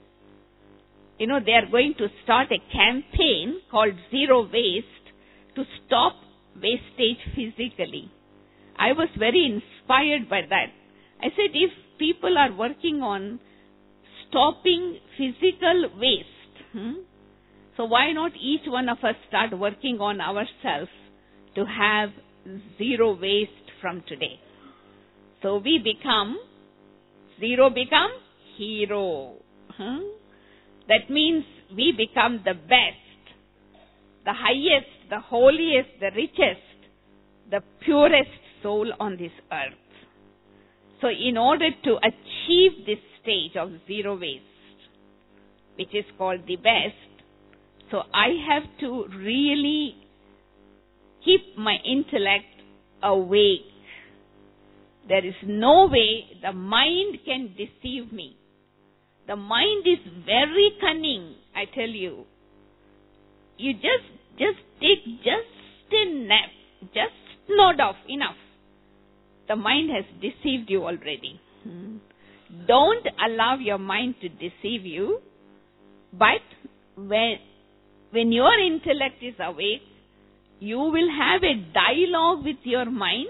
You know, they are going to start a campaign called Zero Waste to stop wastage physically. I was very inspired by that. I said, if people are working on stopping physical waste, hmm, so why not each one of us start working on ourselves to have zero waste from today? So we become, zero become hero. Huh? That means we become the best, the highest, the holiest, the richest, the purest soul on this earth. So in order to achieve this stage of zero waste, which is called the best, so I have to really keep my intellect awake. There is no way the mind can deceive me. The mind is very cunning, I tell you. You just, just take just a nap, just nod off, enough. The mind has deceived you already. Hmm. Don't allow your mind to deceive you, but when, when your intellect is awake, you will have a dialogue with your mind,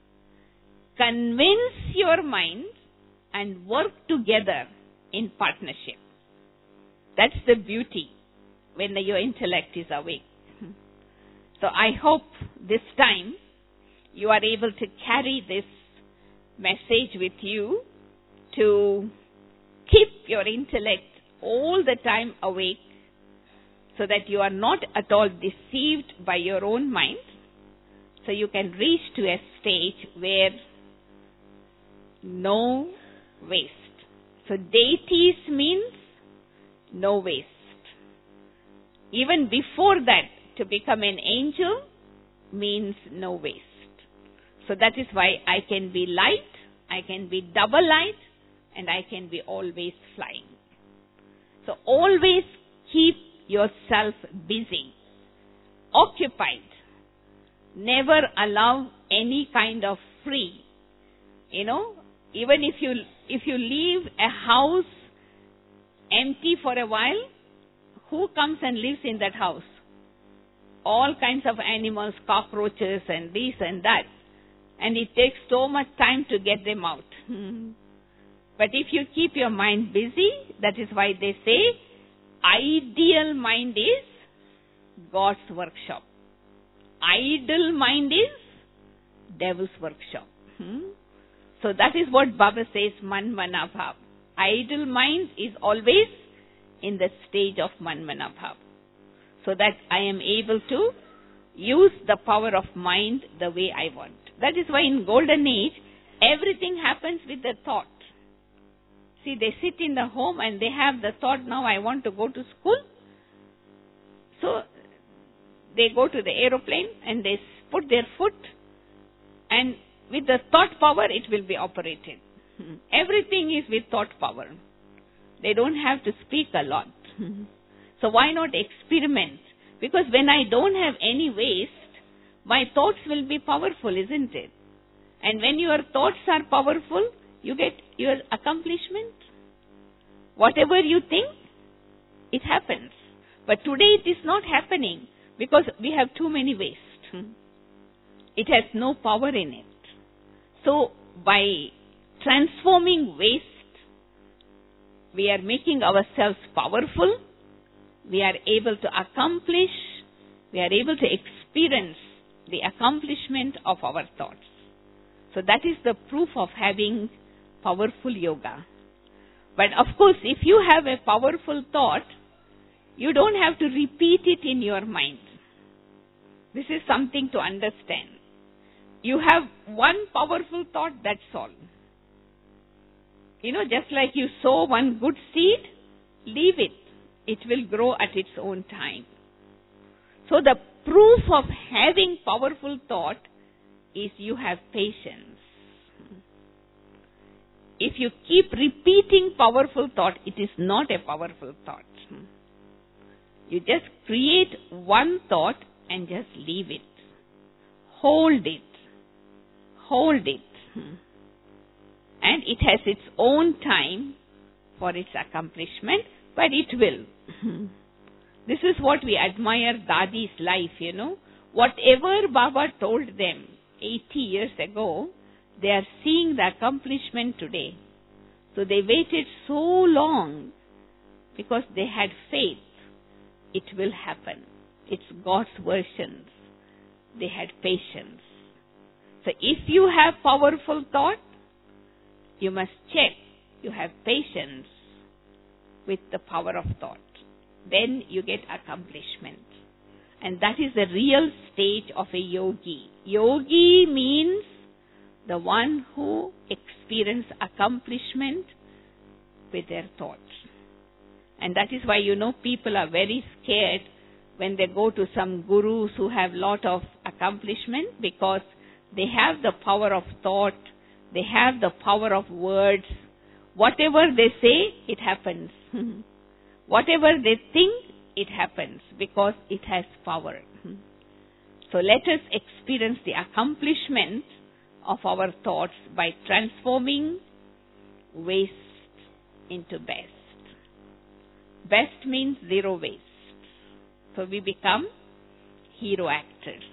convince your mind, and work together in partnership. That's the beauty when your intellect is awake. So I hope this time you are able to carry this message with you to keep your intellect all the time awake so that you are not at all deceived by your own mind, so you can reach to a stage where no waste. So deities means no waste. Even before that, to become an angel means no waste. So that is why I can be light, I can be double light, and I can be always flying. So always keep yourself busy, occupied. Never allow any kind of free. You know, even if you if you leave a house empty for a while, who comes and lives in that house? All kinds of animals, cockroaches and this and that. And it takes so much time to get them out. But if you keep your mind busy, that is why they say, ideal mind is God's workshop. Idle mind is devil's workshop. Hmm? So that is what Baba says, Man Mana Bhav. Idle mind is always in the stage of Man Mana Bhav. So that I am able to use the power of mind the way I want. That is why in Golden Age, everything happens with the thought. See, they sit in the home and they have the thought, now I want to go to school. So, they go to the aeroplane and they put their foot, and with the thought power it will be operated. Everything is with thought power. They don't have to speak a lot. So why not experiment? Because when I don't have any waste, my thoughts will be powerful, isn't it? And when your thoughts are powerful, you get your accomplishment. Whatever you think, it happens. But today it is not happening because we have too many waste. It has no power in it. So by transforming waste, we are making ourselves powerful. We are able to accomplish, we are able to experience the accomplishment of our thoughts. So that is the proof of having powerful yoga. But of course, if you have a powerful thought, you don't have to repeat it in your mind. This is something to understand. You have one powerful thought, that's all. You know, just like you sow one good seed, leave it. It will grow at its own time. So the proof of having powerful thought is you have patience. If you keep repeating powerful thought, it is not a powerful thought. You just create one thought and just leave it. Hold it. Hold it. And it has its own time for its accomplishment, but it will. This is what we admire Dadi's life, you know. Whatever Baba told them eighty years ago, they are seeing the accomplishment today. So they waited so long because they had faith. It will happen. It's God's versions. They had patience. So if you have powerful thought, you must check you have patience with the power of thought. Then you get accomplishment. And that is the real stage of a yogi. Yogi means the one who experiences accomplishment with their thoughts. And that is why, you know, people are very scared when they go to some gurus who have lot of accomplishment, because they have the power of thought, they have the power of words. Whatever they say, it happens. Whatever they think, it happens, because it has power. So let us experience the accomplishment of our thoughts by transforming waste into best. Best means zero waste. So we become hero actors.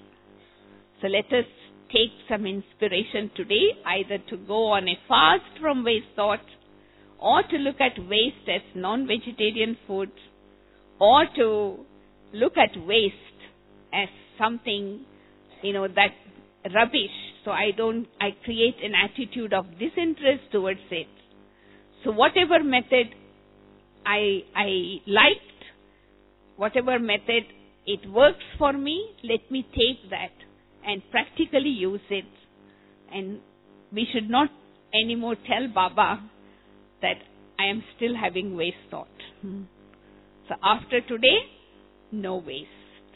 So let us take some inspiration today, either to go on a fast from waste thought, or to look at waste as non-vegetarian food, or to look at waste as something, you know, that rubbish. So I don't, I create an attitude of disinterest towards it. So whatever method I, I liked, whatever method it works for me, let me take that and practically use it. And we should not anymore tell Baba that I am still having waste thought. Hmm. So after today, no waste.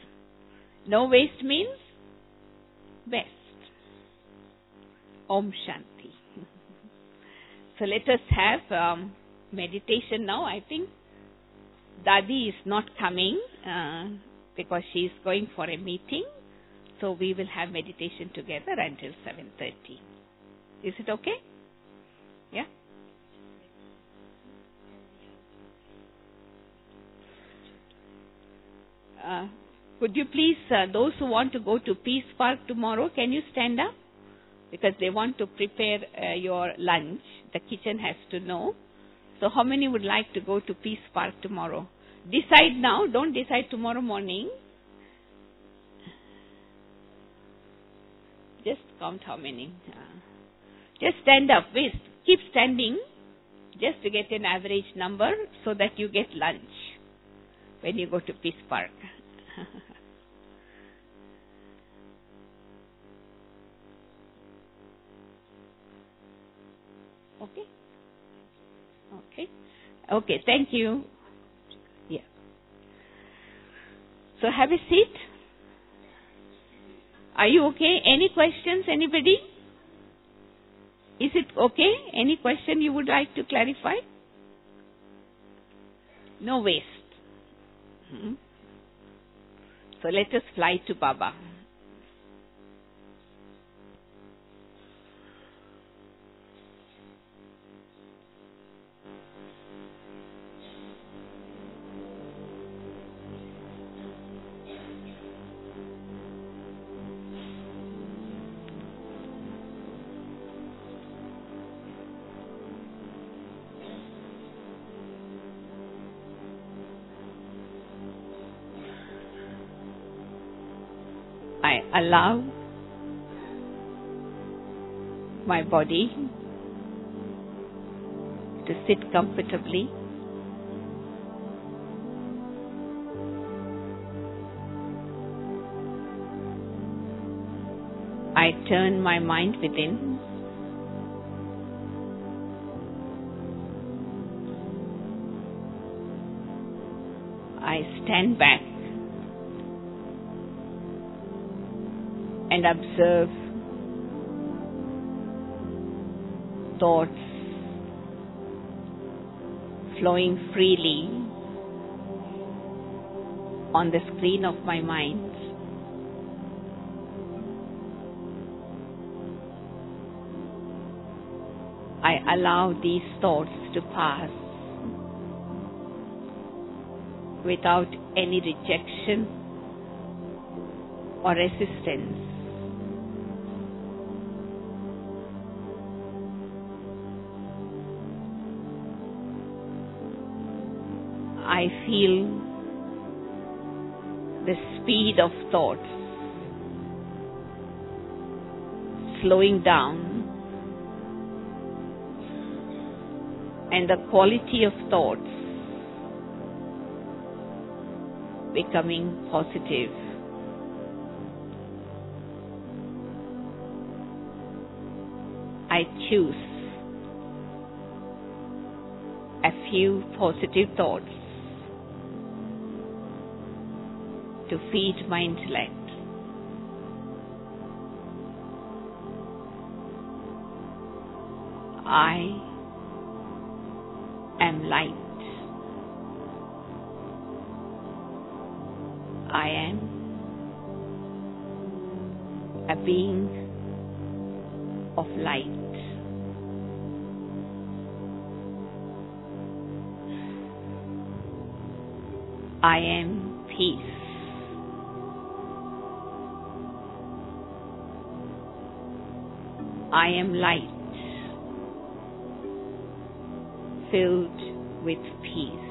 No waste means best. Om Shanti. So let us have um, meditation now. I think Dadi is not coming uh, because she is going for a meeting. So we will have meditation together until seven thirty. Is it okay? Yeah? Uh, could you please, uh, those who want to go to Peace Park tomorrow, can you stand up? Because they want to prepare uh, your lunch. The kitchen has to know. So how many would like to go to Peace Park tomorrow? Decide now. Don't decide tomorrow morning. Just count how many. Uh, just stand up. Wait. Keep standing just to get an average number so that you get lunch when you go to Peace Park. Okay? Okay. Okay, thank you. Yeah. So have a seat. Are you okay? Any questions, anybody? Is it okay? Any question you would like to clarify? No waste. Hmm. So let us fly to Baba. I allow my body to sit comfortably. I turn my mind within. I stand back and observe thoughts flowing freely on the screen of my mind. I allow these thoughts to pass without any rejection or resistance. I feel the speed of thoughts slowing down and the quality of thoughts becoming positive. I choose a few positive thoughts to feed my intellect. I am light. I am a being of light. I am peace. I am light, filled with peace.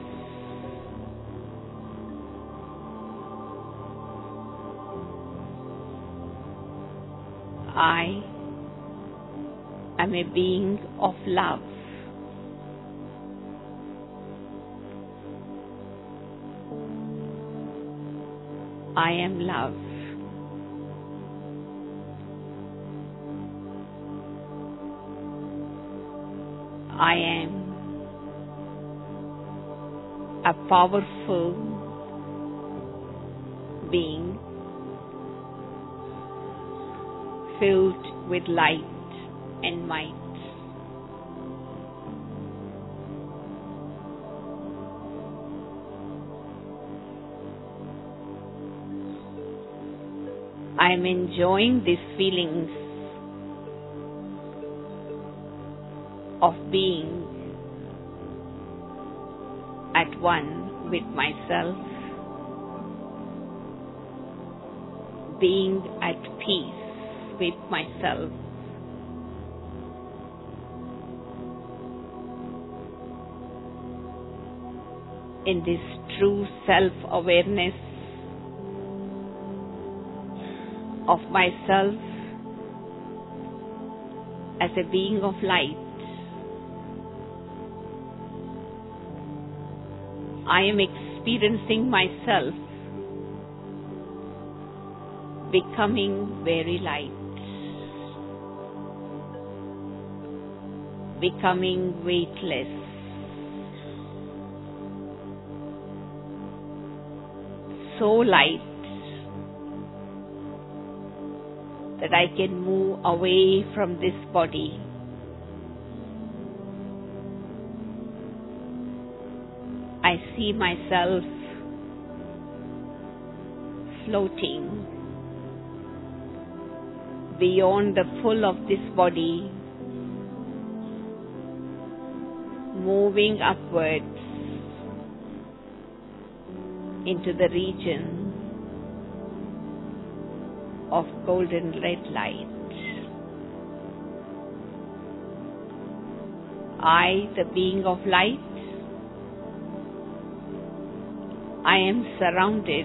I am a being of love. I am love. I am a powerful being filled with light and might. I am enjoying these feelings of being at one with myself, being at peace with myself. In this true self-awareness of myself as a being of light, I am experiencing myself becoming very light, becoming weightless, so light that I can move away from this body. I see myself floating beyond the full of this body, moving upwards into the region of golden red light. I, the being of light, I am surrounded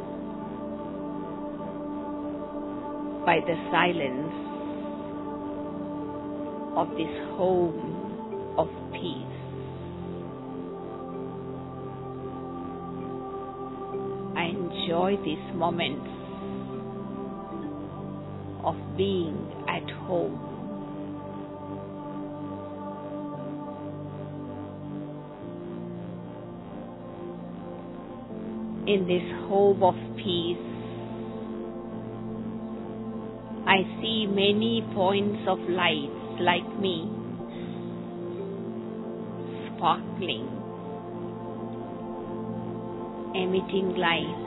by the silence of this home of peace. I enjoy these moments of being at home. In this home of peace, I see many points of light like me, sparkling, emitting light.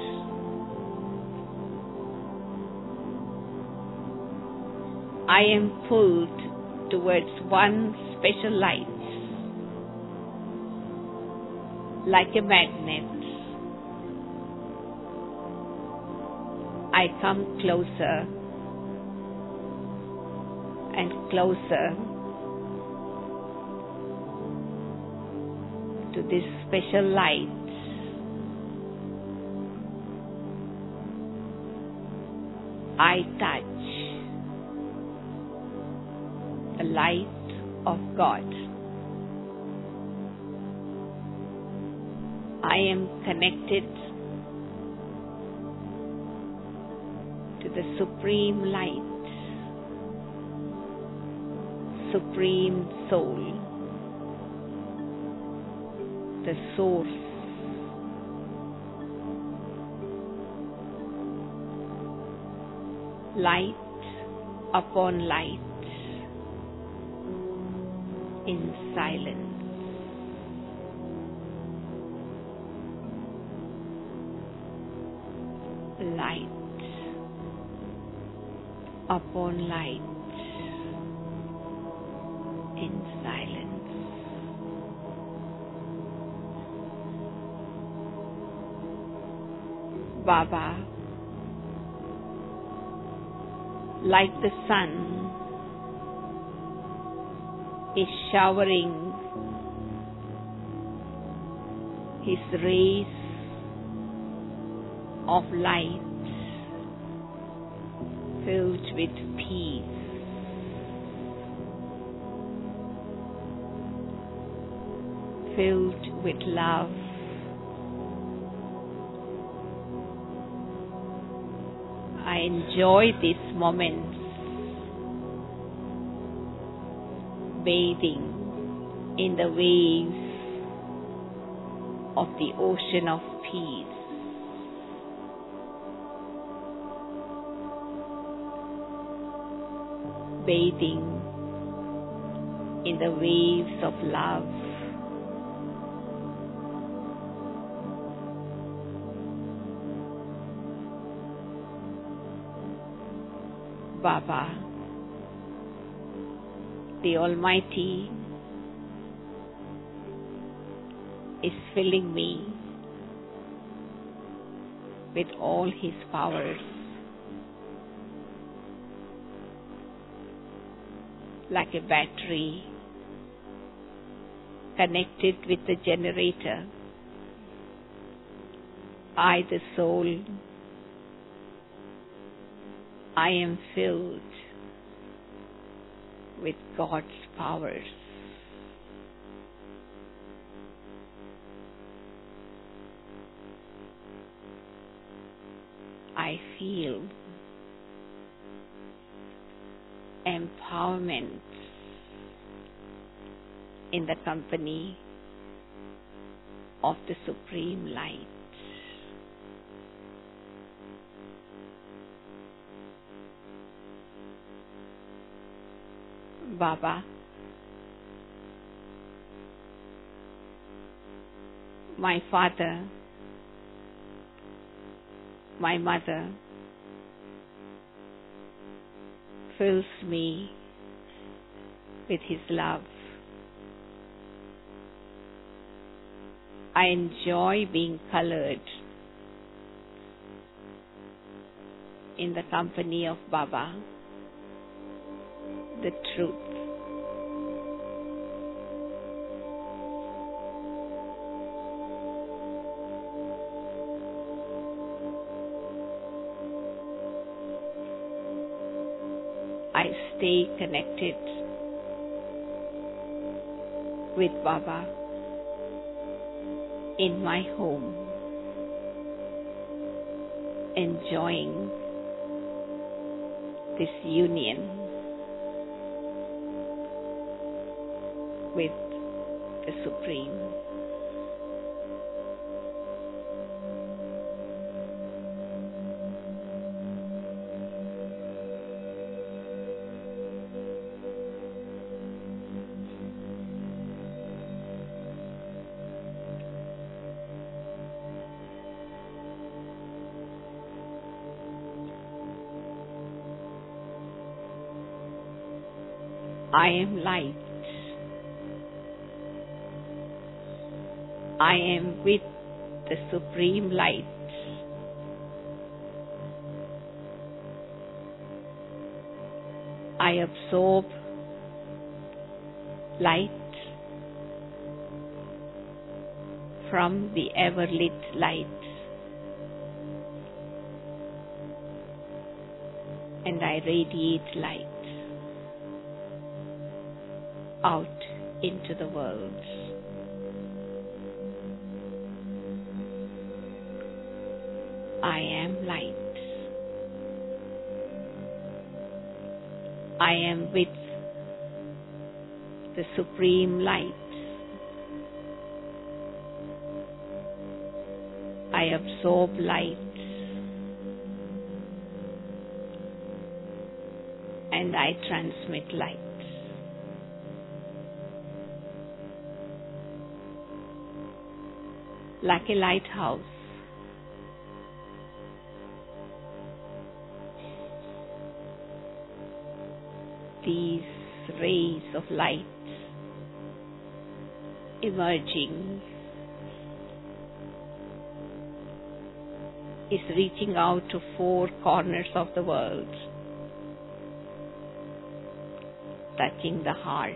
I am pulled towards one special light, like a magnet. I come closer and closer to this special light. I touch the light of God. I am connected to the Supreme Light, Supreme Soul, the Source. Light upon light in silence. Light upon light in silence. Baba, like the sun, is showering his rays of light filled with peace, filled with love. I enjoy these moments, bathing in the waves of the ocean of peace. Bathing in the waves of love. Baba, the Almighty, is filling me with all His powers, like a battery connected with the generator. I, the soul, I am filled with God's powers. I feel empowerment in the company of the Supreme Light. Baba, my father, my mother fills me with His love. I enjoy being colored in the company of Baba, the truth. I stay connected with Baba in my home, enjoying this union with the Supreme. I am light. I am with the Supreme Light. I absorb light from the ever-lit light, and I radiate light out into the world. I am light. I am with the Supreme Light. I absorb light and I transmit light. Like a lighthouse, these rays of light emerging is reaching out to four corners of the world, touching the hearts.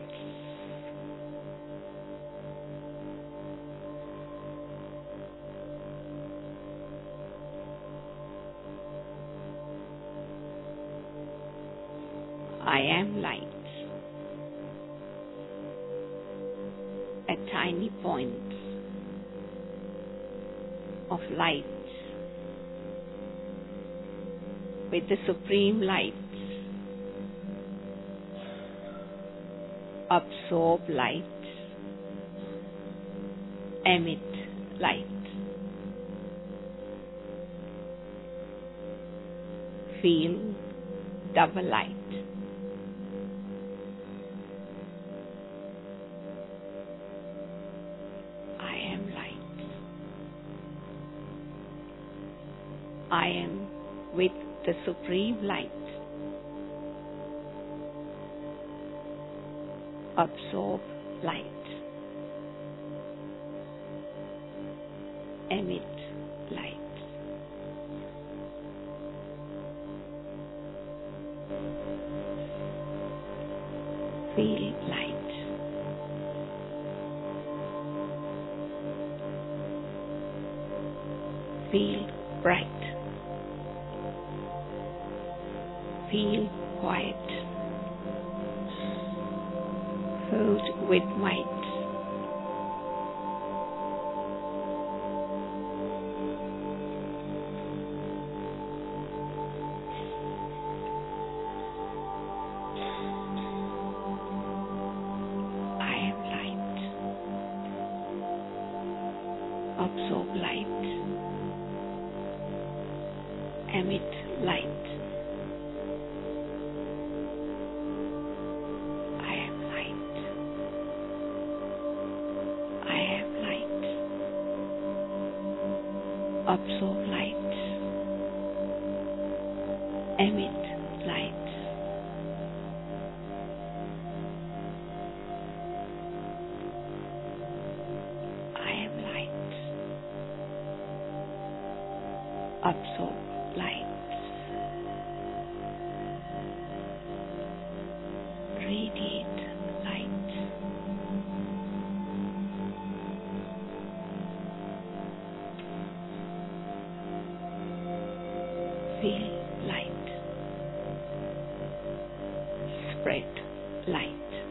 I am light, a tiny point of light with the Supreme Light. Absorb light, emit light, feel double light. I am with the Supreme Light. Absorb light. Emit light. Feel light. Feel bright. Feel quiet. Filled with might. I am light. Absorb light. Emit light. I am light. I am light. Absorb light. Emit light. I am light. Absorb light. Radiate light. Feel light. Spread light.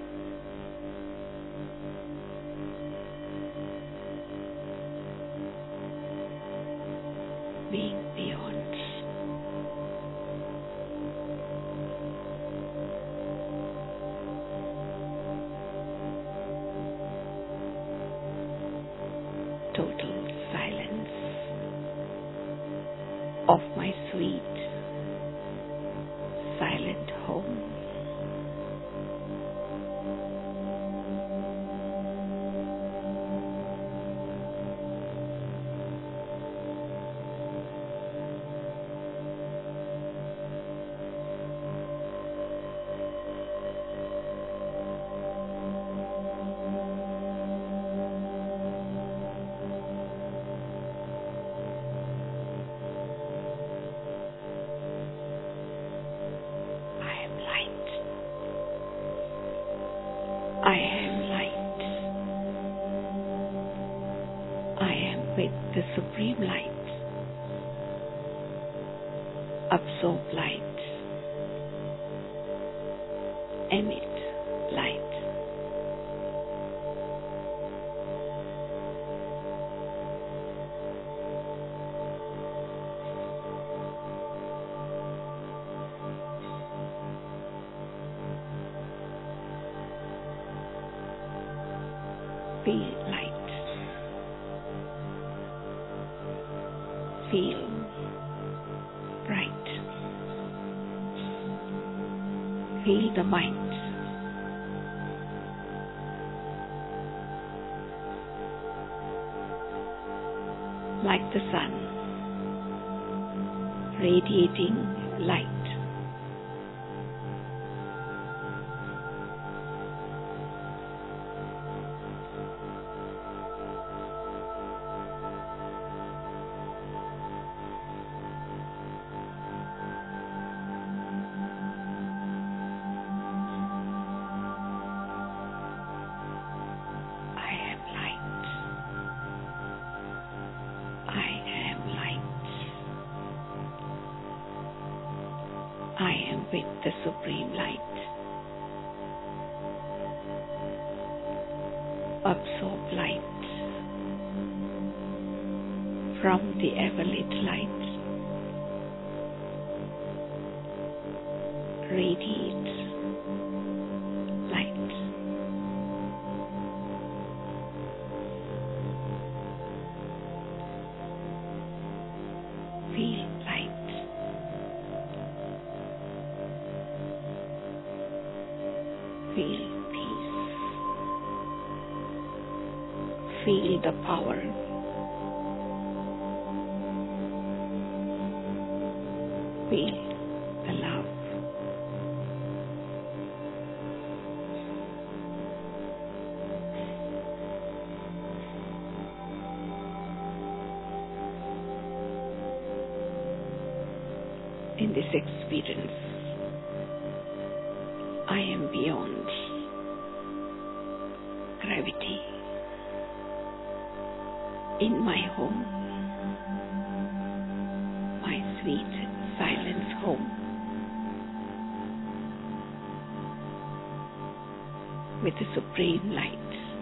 Being beyond. Total silence of my sweet, silent home. I am light. I am with the Supreme Light. Absorb light. Emit light. Feel light. Feel bright. Feel the mind. Like the sun, radiating light. I am with the Supreme Light. Absorb light from the ever-lit light. Radiate light. Feel light. Feel peace. Feel the power. Feel the love. in this experience. I am beyond gravity. In my home, my sweet silence home, with the supreme light.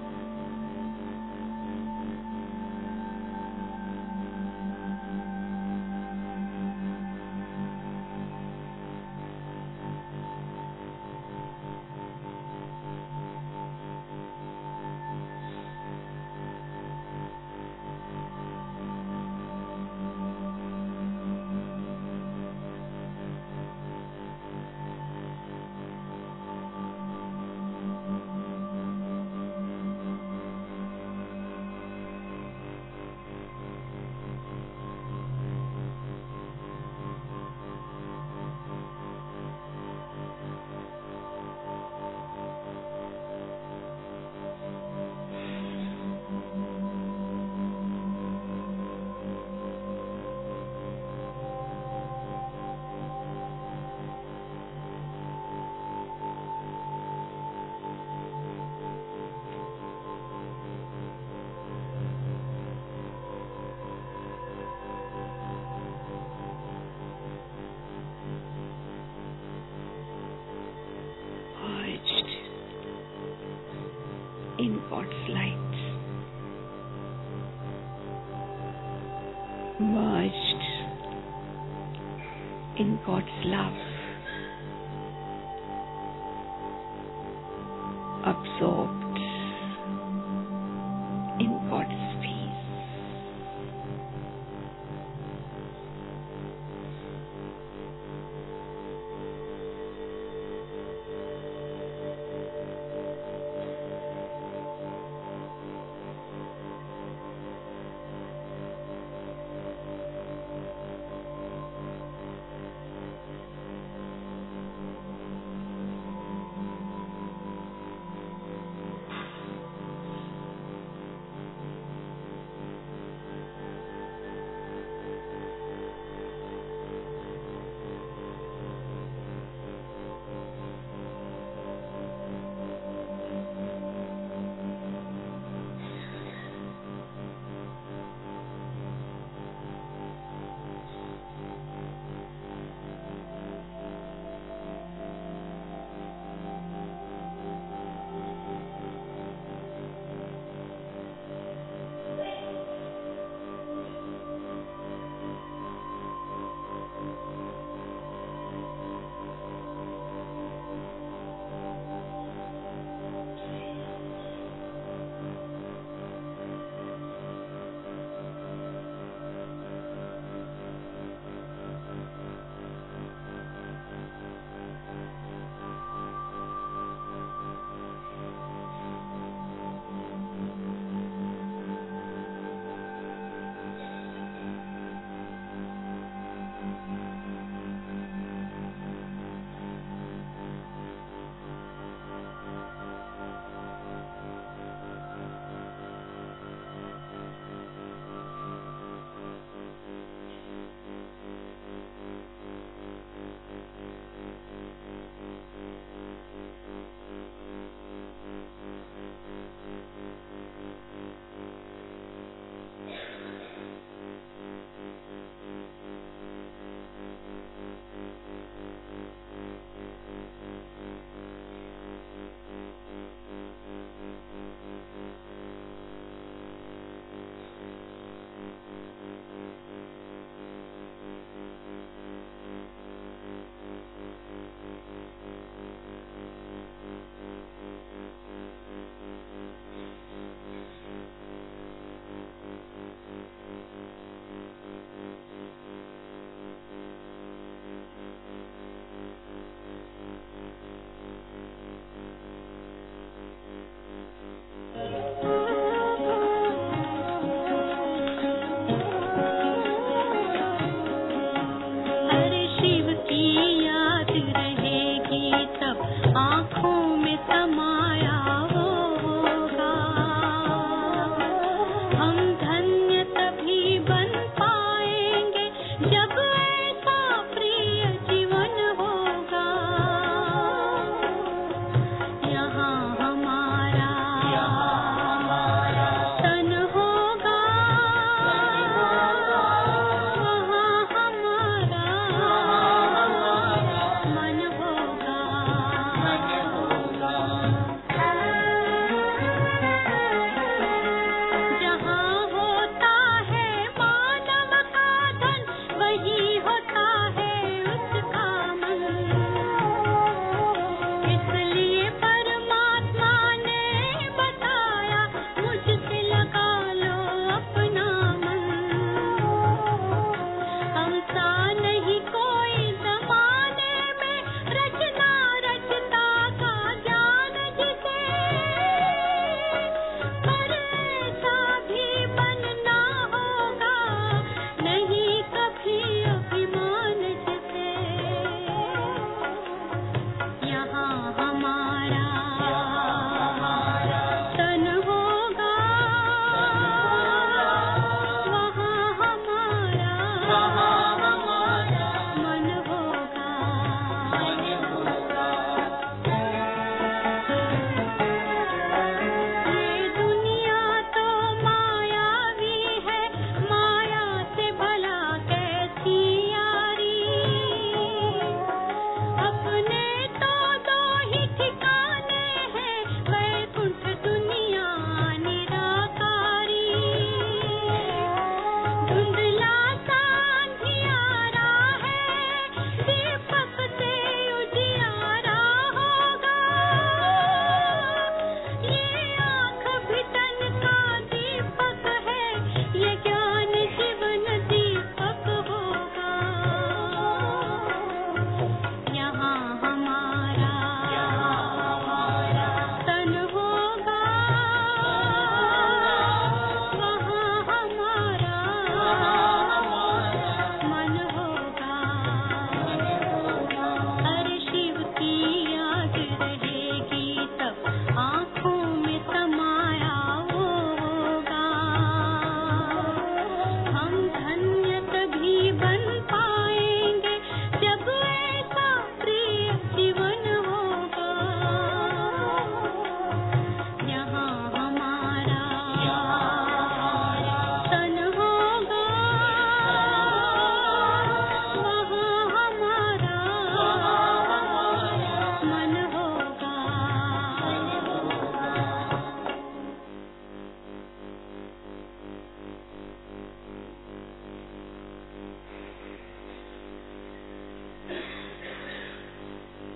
In God's light, merged in God's love, absorbed in God's peace. जीवन पा